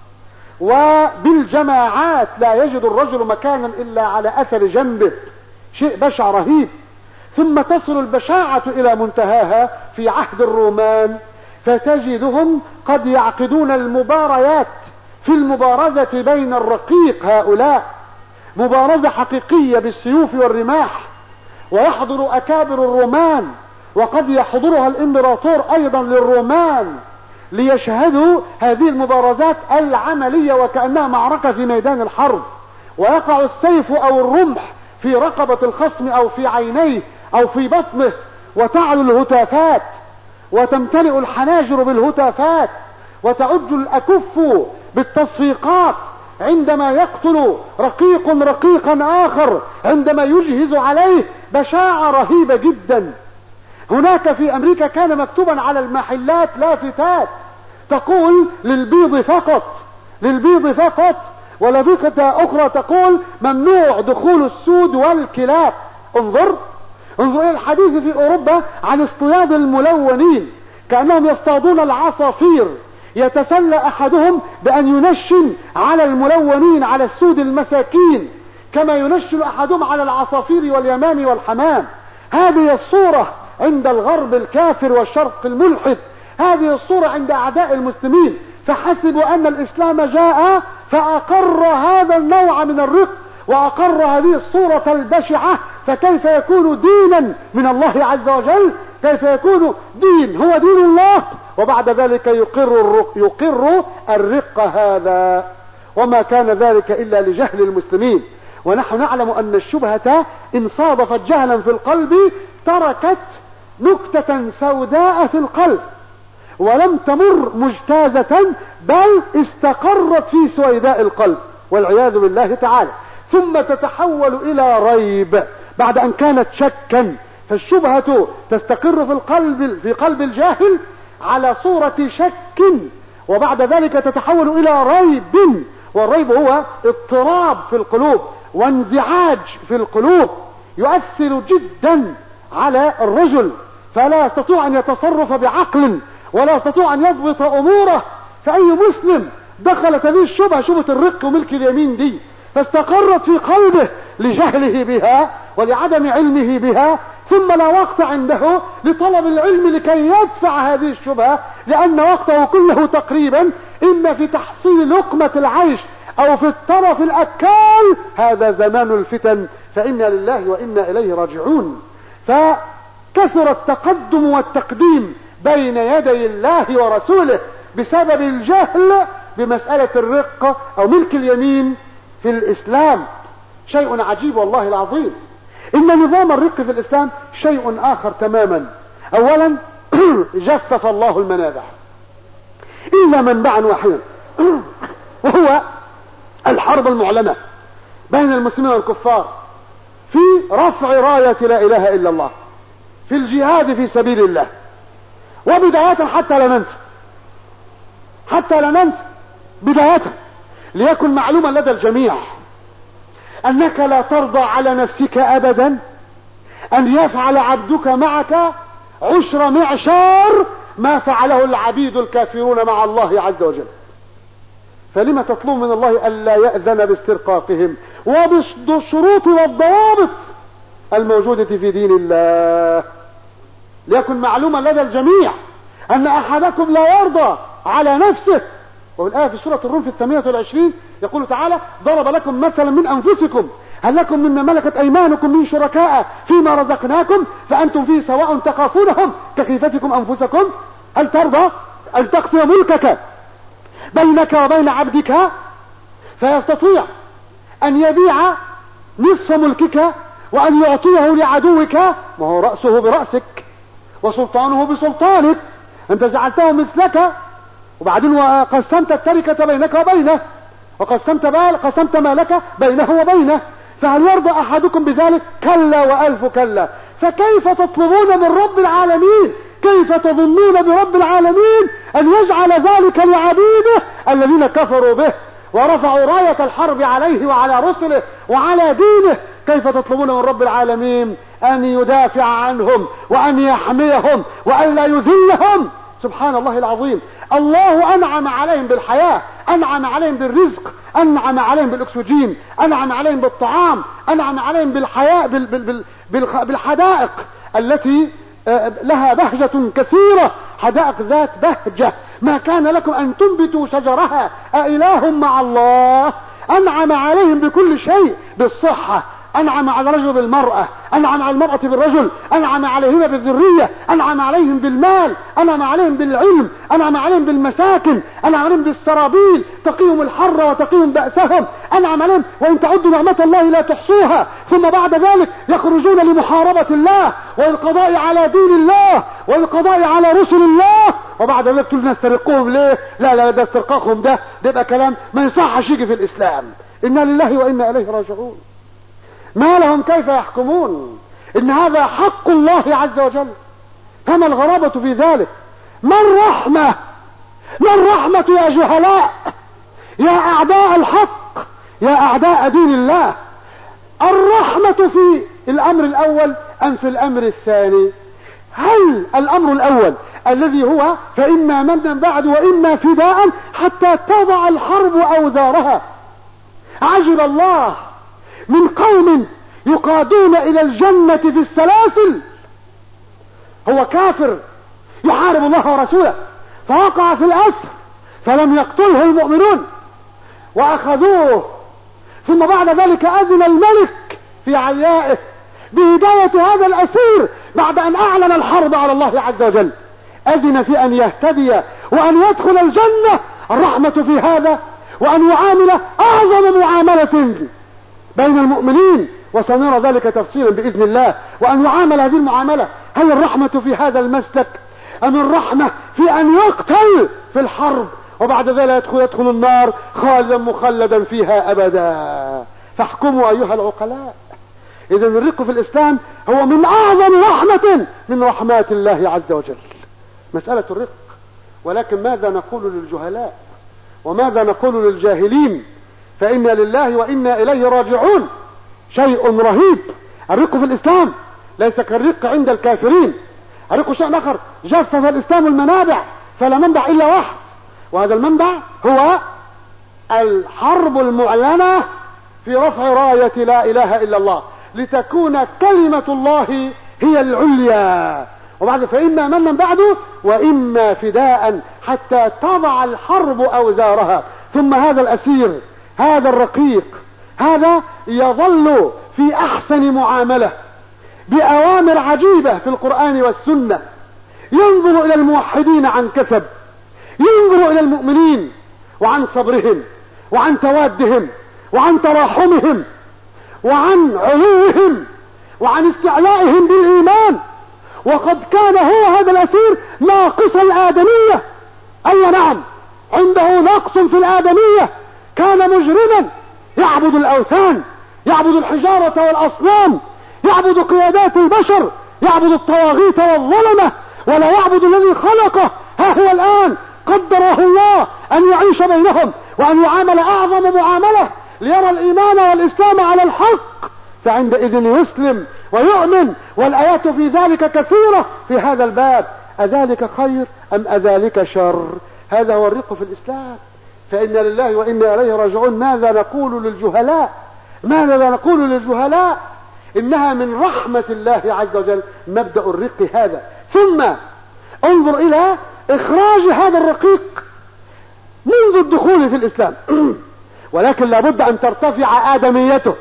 وبالجماعات، لا يجد الرجل مكانا إلا على أثر جنبه، شيء بشع رهيب. ثم تصل البشاعة إلى منتهاها في عهد الرومان، فتجدهم قد يعقدون المباريات في المبارزة بين الرقيق هؤلاء، مبارزة حقيقية بالسيوف والرماح، ويحضر أكابر الرومان، وقد يحضرها الإمبراطور أيضا للرومان ليشهدوا هذه المبارزات العملية وكأنها معركة في ميدان الحرب، ويقع السيف أو الرمح في رقبة الخصم أو في عينيه أو في بطنه، وتعلو الهتافات وتمتلئ الحناجر بالهتافات، وتعج الأكف بالتصفيقات عندما يقتل رقيق رقيقا آخر، عندما يجهز عليه بشاعة رهيبة جدا. هناك في أمريكا كان مكتوبا على المحلات لافتات تقول للبيض فقط، للبيض فقط، ولافته أخرى تقول ممنوع دخول السود والكلاب. انظر إلى الحديث في أوروبا عن اصطياد الملونين، كأنهم يصطادون العصافير، يتسلى أحدهم بأن ينشن على الملونين، على السود المساكين، كما ينشن أحدهم على العصافير واليمام والحمام. هذه الصورة عند الغرب الكافر والشرق الملحد، هذه الصورة عند أعداء المسلمين، فحسبوا أن الإسلام جاء فأقر هذا النوع من الرق وأقر هذه الصورة البشعة، فكيف يكون دينا من الله عز وجل؟ كيف يكون دين هو دين الله وبعد ذلك يقر الرق هذا؟ وما كان ذلك إلا لجهل المسلمين. ونحن نعلم أن الشبهة إن صادفت جهلا في القلب تركت نكتة سوداء في القلب، ولم تمر مجتازة، بل استقرت في سويداء القلب والعياذ بالله تعالى، ثم تتحول إلى ريب بعد أن كانت شكا. فالشبهة تستقر في قلب الجاهل على صورة شك، وبعد ذلك تتحول إلى ريب، والريب هو اضطراب في القلوب وانزعاج في القلوب يؤثر جدا على الرجل، فلا يستطيع أن يتصرف بعقل ولا يستطيع أن يضبط أموره. فأي مسلم دخلت هذه الشبهة، شبهة الرق وملك اليمين دي، فاستقرت في قلبه لجهله بها ولعدم علمه بها، ثم لا وقت عنده لطلب العلم لكي يدفع هذه الشبهة، لأن وقته كله تقريبا إما في تحصيل لقمة العيش أو في الطرف الأكال. هذا زمان الفتن، فإنا لله وإنا إليه راجعون. فكثر التقدم والتقديم بين يدي الله ورسوله بسبب الجهل بمسألة الرق أو ملك اليمين في الإسلام. شيء عجيب والله العظيم. إن نظام الرق في الإسلام شيء آخر تماما. أولا جفف الله المنابع إلا منبعا واحدا، وهو الحرب المعلنة بين المسلمين والكفار في رفع راية لا إله إلا الله، في الجهاد في سبيل الله. وبداية حتى لا ننسى بداية ليكن معلوما لدى الجميع أنك لا ترضى على نفسك أبدا أن يفعل عبدك معك عشر معشار ما فعله العبيد الكافرون مع الله عز وجل. فلما تطلب من الله ألا يأذن باسترقاقهم وبالشروط والضوابط الموجودة في دين الله؟ ليكن معلوما لدى الجميع أن أحدكم لا يرضى على نفسه. والآية في سورة الروم في 28 يقول تعالى: ضرب لكم مثلا من أنفسكم هل لكم مما ملكت أيمانكم من شركاء فيما رزقناكم فأنتم فيه سواء تخافونهم كخيفتكم أنفسكم. هل ترضى أن تقسم ملكك بينك وبين عبدك فيستطيع أن يبيع نصف ملكك وأن يعطيه لعدوك؟ ما هو رأسه برأسك وسلطانه بسلطانك، أنت جعلته مثلك، وبعدين وقسمت التركة بينك وبينه، وقسمت مالك بينه وبينه. فهل يرضى أحدكم بذلك؟ كلا وألف كلا. فكيف تطلبون من رب العالمين، كيف تظنون برب العالمين أن يجعل ذلك لعبيده الذين كفروا به ورفعوا راية الحرب عليه وعلى رسله وعلى دينه؟ كيف تطلبون من رب العالمين أن يدافع عنهم وأن يحميهم وأن لا يذلهم؟ سبحان الله العظيم. الله أنعم عليهم بالحياة، أنعم عليهم بالرزق، أنعم عليهم بالأكسجين، أنعم عليهم بالطعام، أنعم عليهم بالحياة بالحدائق التي لها بهجة كثيرة، حدائق ذات بهجة ما كان لكم أن تنبتوا شجرها أإله مع الله. أنعم عليهم بكل شيء، بالصحة، أنعم على الرجل بالمرأة، أنعم على المرأة بالرجل، أنعم عليهما بالذرية، أنعم عليهم بالمال، أنعم عليهم بالعلم، أنعم عليهم بالمساكن، أنعم عليهم بالسرابيل تقيهم الحر وتقيهم بأسهم، أنعم عليهم وإن تعدوا نعمة الله لا تحصوها. ثم بعد ذلك يخرجون لمحاربة الله والقضاء على دين الله والقضاء على رسل الله، وبعد ذلك تقول نسترقهم ليه؟ لا ده استرقاقهم ده يبقى كلام ما يصحش يجي في الإسلام. إنا لله وإنا إليه راجعون. ما لهم كيف يحكمون؟ إن هذا حق الله عز وجل، فما الغرابة في ذلك؟ ما الرحمة؟ ما الرحمة يا جهلاء، يا أعداء الحق، يا أعداء دين الله؟ الرحمة في الأمر الأول أم في الأمر الثاني؟ هل الأمر الأول الذي هو فإما منا بعد وإما فداء حتى تضع الحرب أوزارها؟ عجب الله من قوم يقادون إلى الجنة في السلاسل، هو كافر يحارب الله ورسوله فوقع في الأسر فلم يقتله المؤمنون وأخذوه، ثم بعد ذلك أذن الملك في عيائه بهداية هذا الأسير بعد أن أعلن الحرب على الله عز وجل، أذن في أن يهتدي وأن يدخل الجنة. الرحمة في هذا وأن يعامل أعظم معاملة بين المؤمنين، وسنرى ذلك تفصيلا بإذن الله، وأن يعامل هذه المعاملة. هل الرحمة في هذا المسلك أم الرحمة في أن يقتل في الحرب وبعد ذلك يدخل النار خالدا مخلدا فيها أبدا؟ فاحكموا أيها العقلاء. إذا الرق في الإسلام هو من أعظم رحمة من رحمات الله عز وجل، مسألة الرق. ولكن ماذا نقول للجهلاء وماذا نقول للجاهلين؟ فإنا لله وإنا إليه راجعون. شيء رهيب الرق في الإسلام، ليس كالرق عند الكافرين. الرق شيء آخر. جفف الإسلام المنابع فلا منبع إلا واحد، وهذا المنبع هو الحرب المعلنة في رفع راية لا إله إلا الله لتكون كلمة الله هي العليا. وبعد فإما منا بعده وإما فداء حتى تضع الحرب أوزارها. ثم هذا الأسير، هذا الرقيق، هذا يظل في أحسن معاملة بأوامر عجيبة في القرآن والسنة، ينظر إلى الموحدين عن كسب، ينظر إلى المؤمنين وعن صبرهم وعن توادهم وعن تراحمهم وعن علوهم وعن استعلائهم بالإيمان. وقد كان هو هذا الأسير ناقص الآدمية، أي نعم عنده نقص في الآدمية، كان مجرما يعبد الأوثان، يعبد الحجارة والأصنام، يعبد قيادات البشر، يعبد الطواغيت والظلمة، ولا يعبد الذي خلقه. ها هو الآن قدره الله أن يعيش بينهم وأن يعامل أعظم معاملة ليرى الإيمان والإسلام على الحق، فعندئذ يسلم ويؤمن. والآيات في ذلك كثيرة في هذا الباب. أذلك خير أم أذلك شر؟ هذا هو الرق في الإسلام. فإنا لله وإنا إليه راجعون. ماذا نقول للجهلاء؟ ماذا نقول للجهلاء؟ إنها من رحمة الله عز وجل مبدأ الرق هذا. ثم انظر إلى إخراج هذا الرقيق منذ الدخول في الإسلام ولكن لابد أن ترتفع آدميته،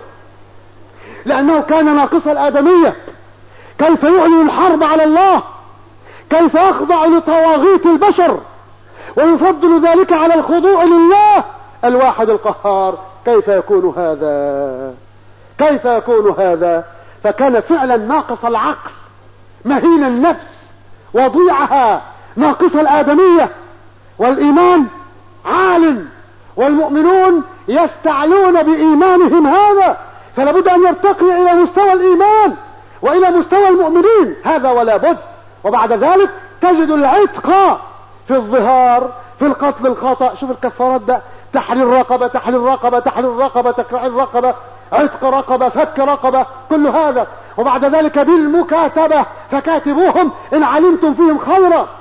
لأنه كان ناقص الآدمية. كيف يعلن الحرب على الله؟ كيف يخضع لطواغيت البشر ويفضل ذلك على الخضوع لله الواحد القهار؟ كيف يكون هذا؟ كيف يكون هذا؟ فكان فعلا ناقص العقل، مهين النفس، وضيعها، ناقص الآدمية. والإيمان عال، والمؤمنون يستعلون بإيمانهم هذا، فلابد أن يرتقي إلى مستوى الإيمان وإلى مستوى المؤمنين، هذا ولا بد. وبعد ذلك تجد العتق في الظهار، في القتل الخطأ. شوف الكفارات بقى: تحرير رقبة، تحرير رقبة، تحرير رقبة، تكرير رقبة، عتق رقبة، فك رقبة، كل هذا. وبعد ذلك بالمكاتبة: فكاتبوهم إن علمتم فيهم خيرا.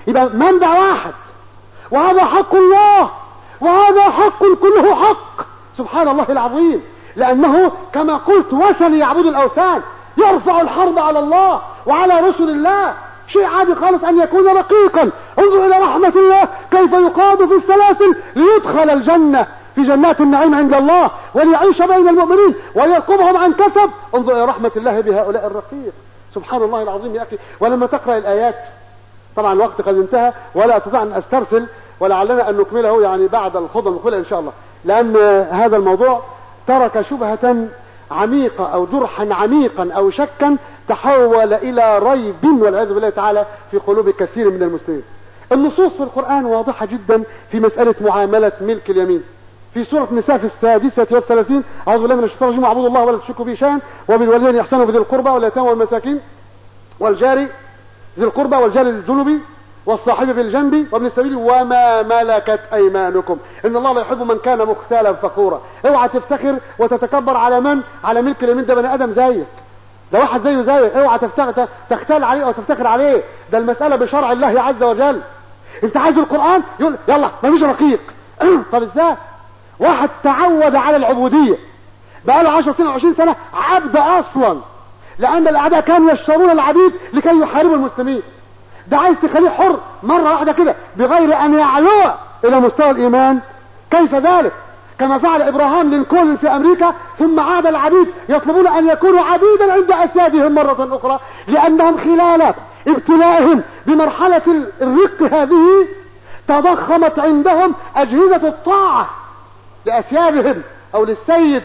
يبقى منبع واحد، وهذا حق الله، وهذا حق كله حق، سبحان الله العظيم. لأنه كما قلت وثن يعبد الأوثان، يرفع الحرب على الله وعلى رسل الله، شيء عادي خالص أن يكون رقيقا. انظر إلى رحمة الله كيف يقاد في السلاسل ليدخل الجنة في جنات النعيم عند الله، وليعيش بين المؤمنين ويرقبهم عن كسب. انظر إلى رحمة الله بهؤلاء الرقيق، سبحان الله العظيم يا أخي. ولما تقرأ الآيات، طبعا الوقت قد انتهى ولا أستطيع أن أسترسل، ولعلنا أن نكمله يعني بعد الخطبة المقبلة إن شاء الله، لأن هذا الموضوع ترك شبهة عميقة أو جرحا عميقا أو شكا تحول إلى ريب والعياذ بالله تعالى في قلوب كثير من المسلمين. النصوص في القرآن واضحة جدا في مسألة معاملة ملك اليمين. في سورة النساء في 36 أعوذ بالله من الشيطان الرجيم: اعبدوا الله ولا تشركوا به شيئا وبالوالدين إحسانا وبذي القربى واليتامى والمساكين والجار ذي القربى والجار الجنب والصاحب بالجنب وابن السبيل وما ملكت أيمانكم إن الله لا يحب من كان مختالا فخورا. اوعى تفتخر وتتكبر على من؟ على ملك اليمين. ده بني آدم زيك، ده واحد زيه زيك، اوعى تختال عليه او تفتخر عليه. ده المسألة بشرع الله عز وجل. انت عايز القرآن يقول يلا مفيش رقيق. طب ازاي؟ واحد تعود على العبودية بقاله 10 سنة 20 سنة عبد اصلا، لان الاعداء كانوا يشترون العبيد لكي يحاربوا المسلمين. ده عايز تخليه حر مرة واحدة كده بغير ان يعلو الى مستوى الايمان. كيف ذلك؟ كما فعل ابراهام لينكولن في امريكا، ثم عاد العبيد يطلبون ان يكونوا عبيدا عند اسيادهم مرة اخرى، لانهم خلال ابتلائهم بمرحلة الرق هذه تضخمت عندهم اجهزة الطاعة لاسيادهم او للسيد،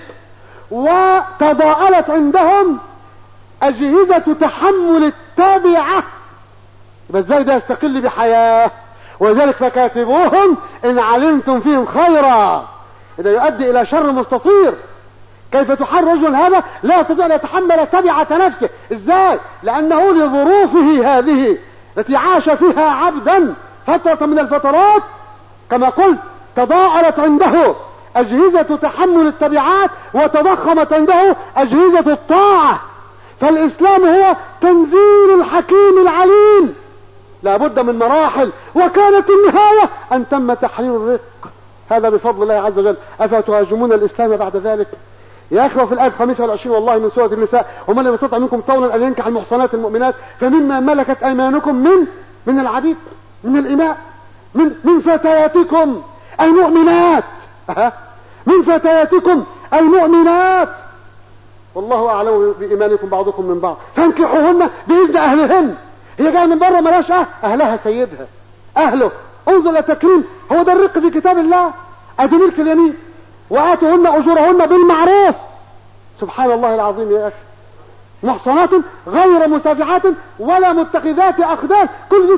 وتضاءلت عندهم اجهزة تحمل التابعة. يبقى ازاي ده يستقل بحياة؟ ولذلك فكاتبوهم ان علمتم فيهم خيرا. إذا يؤدي إلى شر مستطير. كيف تحر رجل هذا لا يستطيع أن يتحمل تبعة نفسه؟ إزاي؟ لأنه لظروفه هذه التي عاش فيها عبدا فترة من الفترات كما قلت تضاءلت عنده أجهزة تحمل التبعات وتضخمت عنده أجهزة الطاعة. فالإسلام هو تنزيل الحكيم العليم، لا بد من مراحل، وكانت النهاية أن تم تحرير الرق. هذا بفضل الله عز وجل. أفتهاجمون الإسلام بعد ذلك؟ يا أخوة في الآية 25 والله من سورة النساء: ومن لم يستطع منكم طولا أن ينكح المحصنات المؤمنات فمما ملكت أيمانكم من العبيد، من الإماء، من فتياتكم المؤمنات، من فتياتكم المؤمنات، والله أعلم بإيمانكم بعضكم من بعض، فانكحوهن بإذن أهلهن. هي جاية من بره ملاش أهلها سيدها أهله. انظر إلى تكريم، هو ده الرق في كتاب الله. ادي ملك اليمين. وآتوهن أجورهن بالمعروف. سبحان الله العظيم يا أخي. محصنات غير مسافحات ولا متخذات أخدان. كل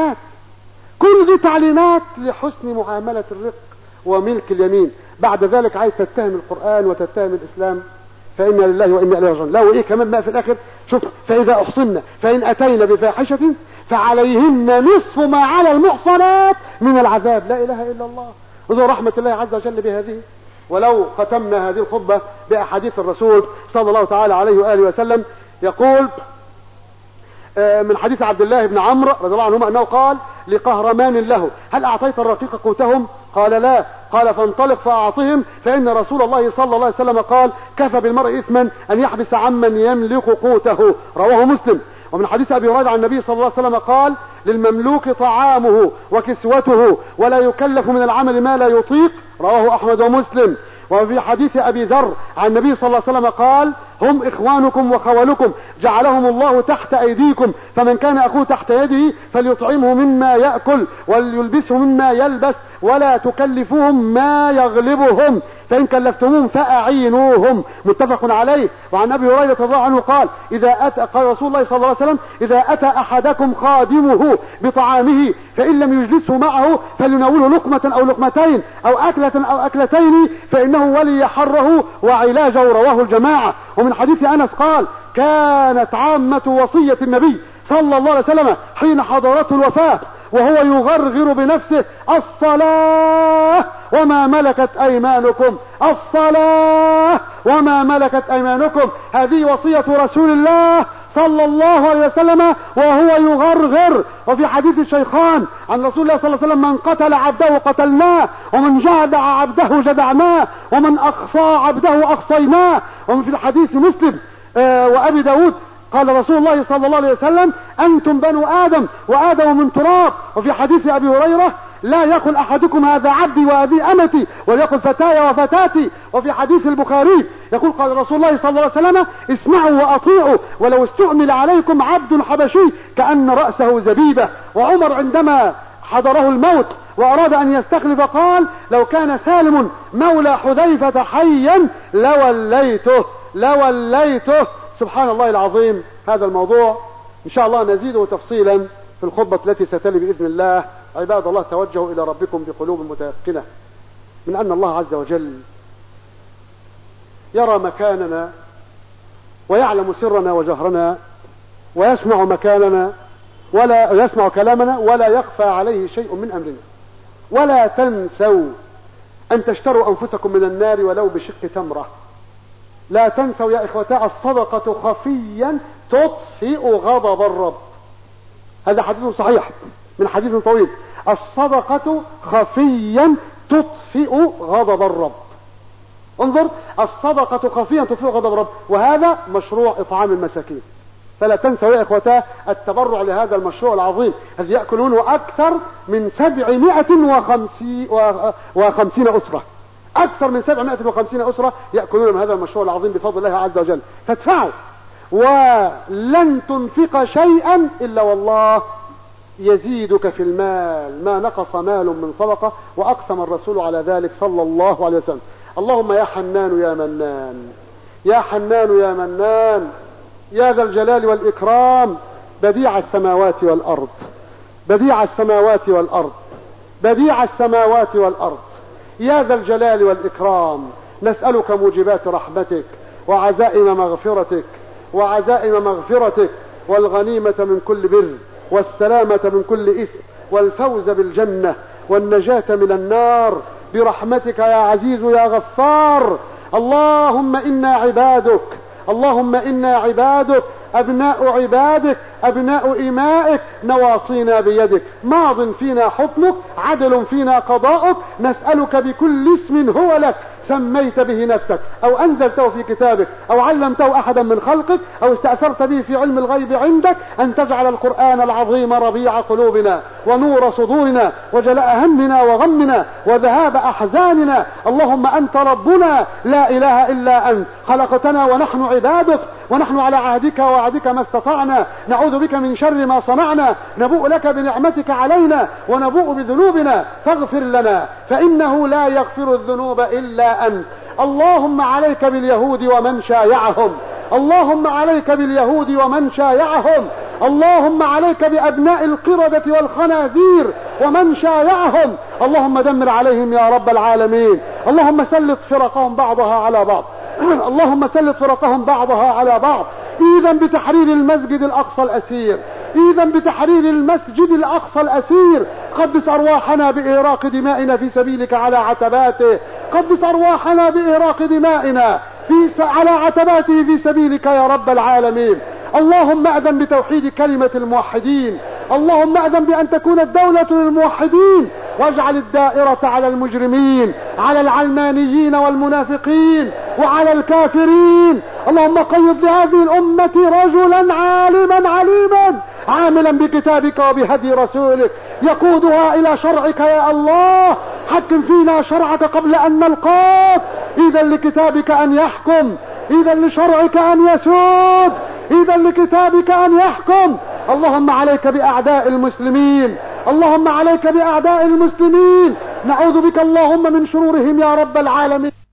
دي تعليمات لحسن معاملة الرق وملك اليمين. بعد ذلك عايز تتهم القرآن وتتهم الإسلام، فإنا لله وإنا إليه راجعون. لا وإيه كمان بقى في الآخر؟ شوف: فإذا أحصن فإن أتينا بفاحشة فعليهن نصف ما على المحصنات من العذاب. لا إله إلا الله. وذو رحمة الله عز وجل بهذه. ولو ختمنا هذه الخطبة بأحاديث الرسول صلى الله تعالى عليه وآله وسلم، يقول من حديث عبد الله بن عمرو رضي الله عنهما أنه قال لقهرمان له: هل أعطيت الرقيق قوتهم؟ قال: لا. قال: فانطلق فأعطهم، فإن رسول الله صلى الله عليه وسلم قال: كفى بالمرء إثما أن يحبس عمن يملك قوته. رواه مسلم. ومن حديث أبي هريرة عن النبي صلى الله عليه وسلم قال: للمملوك طعامه وكسوته ولا يكلف من العمل ما لا يطيق. رواه أحمد ومسلم. وفي حديث أبي ذر عن النبي صلى الله عليه وسلم قال: هم إخوانكم وخولكم جعلهم الله تحت أيديكم، فمن كان أخوه تحت يده فليطعمه مما يأكل وليلبسه مما يلبس ولا تكلفوهم ما يغلبهم، فإن كلفتموهم فأعينوهم. متفق عليه. وعن أبي هريرة رضي الله عنه قال: قال رسول الله صلى الله عليه وسلم: إذا أتى أحدكم خادمه بطعامه فإن لم يجلسه معه فليناوله لقمة أو لقمتين أو أكلة أو أكلتين فإنه ولي حره وعلاجه. رواه الجماعة. ومن حديث أنس قال: كانت عامة وصية النبي صلى الله عليه وسلم حين حضرته الوفاة وهو يغرغر بنفسه: الصلاة وما ملكت أيمانكم، الصلاة وما ملكت أيمانكم. هذه وصية رسول الله صلى الله عليه وسلم وهو يغرغر. وفي حديث الشيخان عن رسول الله صلى الله عليه وسلم: من قتل عبده قتلناه، ومن جادع عبده جدعناه، ومن أخصى عبده أخصيناه. ومن في الحديث مسلم وأبي داود قال رسول الله صلى الله عليه وسلم: أنتم بنو آدم وآدم من تراب. وفي حديث أبي هريرة: لا يقل أحدكم هذا عبدي وهذه أمتي، وليقل فتاي وفتاتي. وفي حديث البخاري يقول: قال رسول الله صلى الله عليه وسلم: اسمعوا وأطيعوا ولو استعمل عليكم عبد حبشي كأن رأسه زبيبة. وعمر عندما حضره الموت وأراد أن يستخلف قال: لو كان سالم مولى حذيفة حيا لوليته. سبحان الله العظيم. هذا الموضوع إن شاء الله نزيده تفصيلا في الخطبة التي ستلي بإذن الله. عباد الله، توجهوا إلى ربكم بقلوب متيقنة من أن الله عز وجل يرى مكاننا ويعلم سرنا وجهرنا ويسمع مكاننا ولا يسمع كلامنا ولا يخفى عليه شيء من أمرنا. ولا تنسوا أن تشتروا أنفسكم من النار ولو بشق تمرة. لا تنسوا يا إخوتاء الصدقة خفيا تطفئ غضب الرب. هذا حديث صحيح من حديث طويل. الصدقة خفيا تطفئ غضب الرب. انظر، الصدقة خفيا تطفئ غضب الرب، وهذا مشروع إطعام المساكين. فلا تنسوا يا إخوتاه التبرع لهذا المشروع العظيم الذي يأكلونه أكثر من 750 أسرة. أكثر من 750 أسرة يأكلون من هذا المشروع العظيم بفضل الله عز وجل. فادفعوا، ولن تنفق شيئا إلا والله يزيدك في المال ما نقص مال من صدقة. وأقسم الرسول على ذلك صلى الله عليه وسلم. اللهم يا حنان يا منان، يا حنان يا منان، يا ذا الجلال والإكرام، بديع السماوات والأرض، بديع السماوات والأرض، بديع السماوات والأرض، يا ذا الجلال والإكرام، نسألك موجبات رحمتك وعزائم مغفرتك والغنيمة من كل بر والسلامة من كل إثم والفوز بالجنة والنجاة من النار برحمتك يا عزيز يا غفار. اللهم إنا عبادك أبناء عبادك أبناء إمائك، نواصينا بيدك، ماض فينا حكمك، عدل فينا قضاؤك. نسألك بكل اسم هو لك سميت به نفسك أو أنزلته في كتابك أو علمته أحدا من خلقك أو استأثرت به في علم الغيب عندك أن تجعل القرآن العظيم ربيع قلوبنا ونور صدورنا وجلاء همنا وغمنا وذهاب أحزاننا. اللهم أنت ربنا لا إله إلا أنت، خلقتنا ونحن عبادك، ونحن على عهدك ووعدك ما استطعنا، نعوذ بك من شر ما صنعنا، نبوء لك بنعمتك علينا ونبوء بذنوبنا، فاغفر لنا فإنه لا يغفر الذنوب إلا أنت. اللهم عليك باليهود ومن شايعهم، اللهم عليك باليهود ومن شايعهم، اللهم عليك بأبناء القردة والخنازير ومن شايعهم، اللهم دمر عليهم يا رب العالمين. اللهم سلط فرقهم بعضها على بعض، اللهم سلط فرقهم بعضها على بعض. إذا بتحرير المسجد الأقصى الأسير، إذا بتحرير المسجد الأقصى الأسير، قدس أرواحنا بإهراق دمائنا في سبيلك على عتباته، قدس أرواحنا بإهراق دمائنا على عتباته في سبيلك يا رب العالمين. اللهم أذن بتوحيد كلمة الموحدين، اللهم أذن بأن تكون الدولة للموحدين، واجعل الدائرة على المجرمين، على العلمانيين والمنافقين وعلى الكافرين. اللهم قيض لهذه الأمة رجلا عالما عليما عاملا بكتابك وبهدي رسولك يقودها إلى شرعك يا الله. حكم فينا شرعك قبل أن نلقاك، إذا لكتابك أن يحكم، إذا لشرعك أن يسود، إذا لكتابك أن يحكم. اللهم عليك بأعداء المسلمين، اللهم عليك بأعداء المسلمين، نعوذ بك اللهم من شرورهم يا رب العالمين.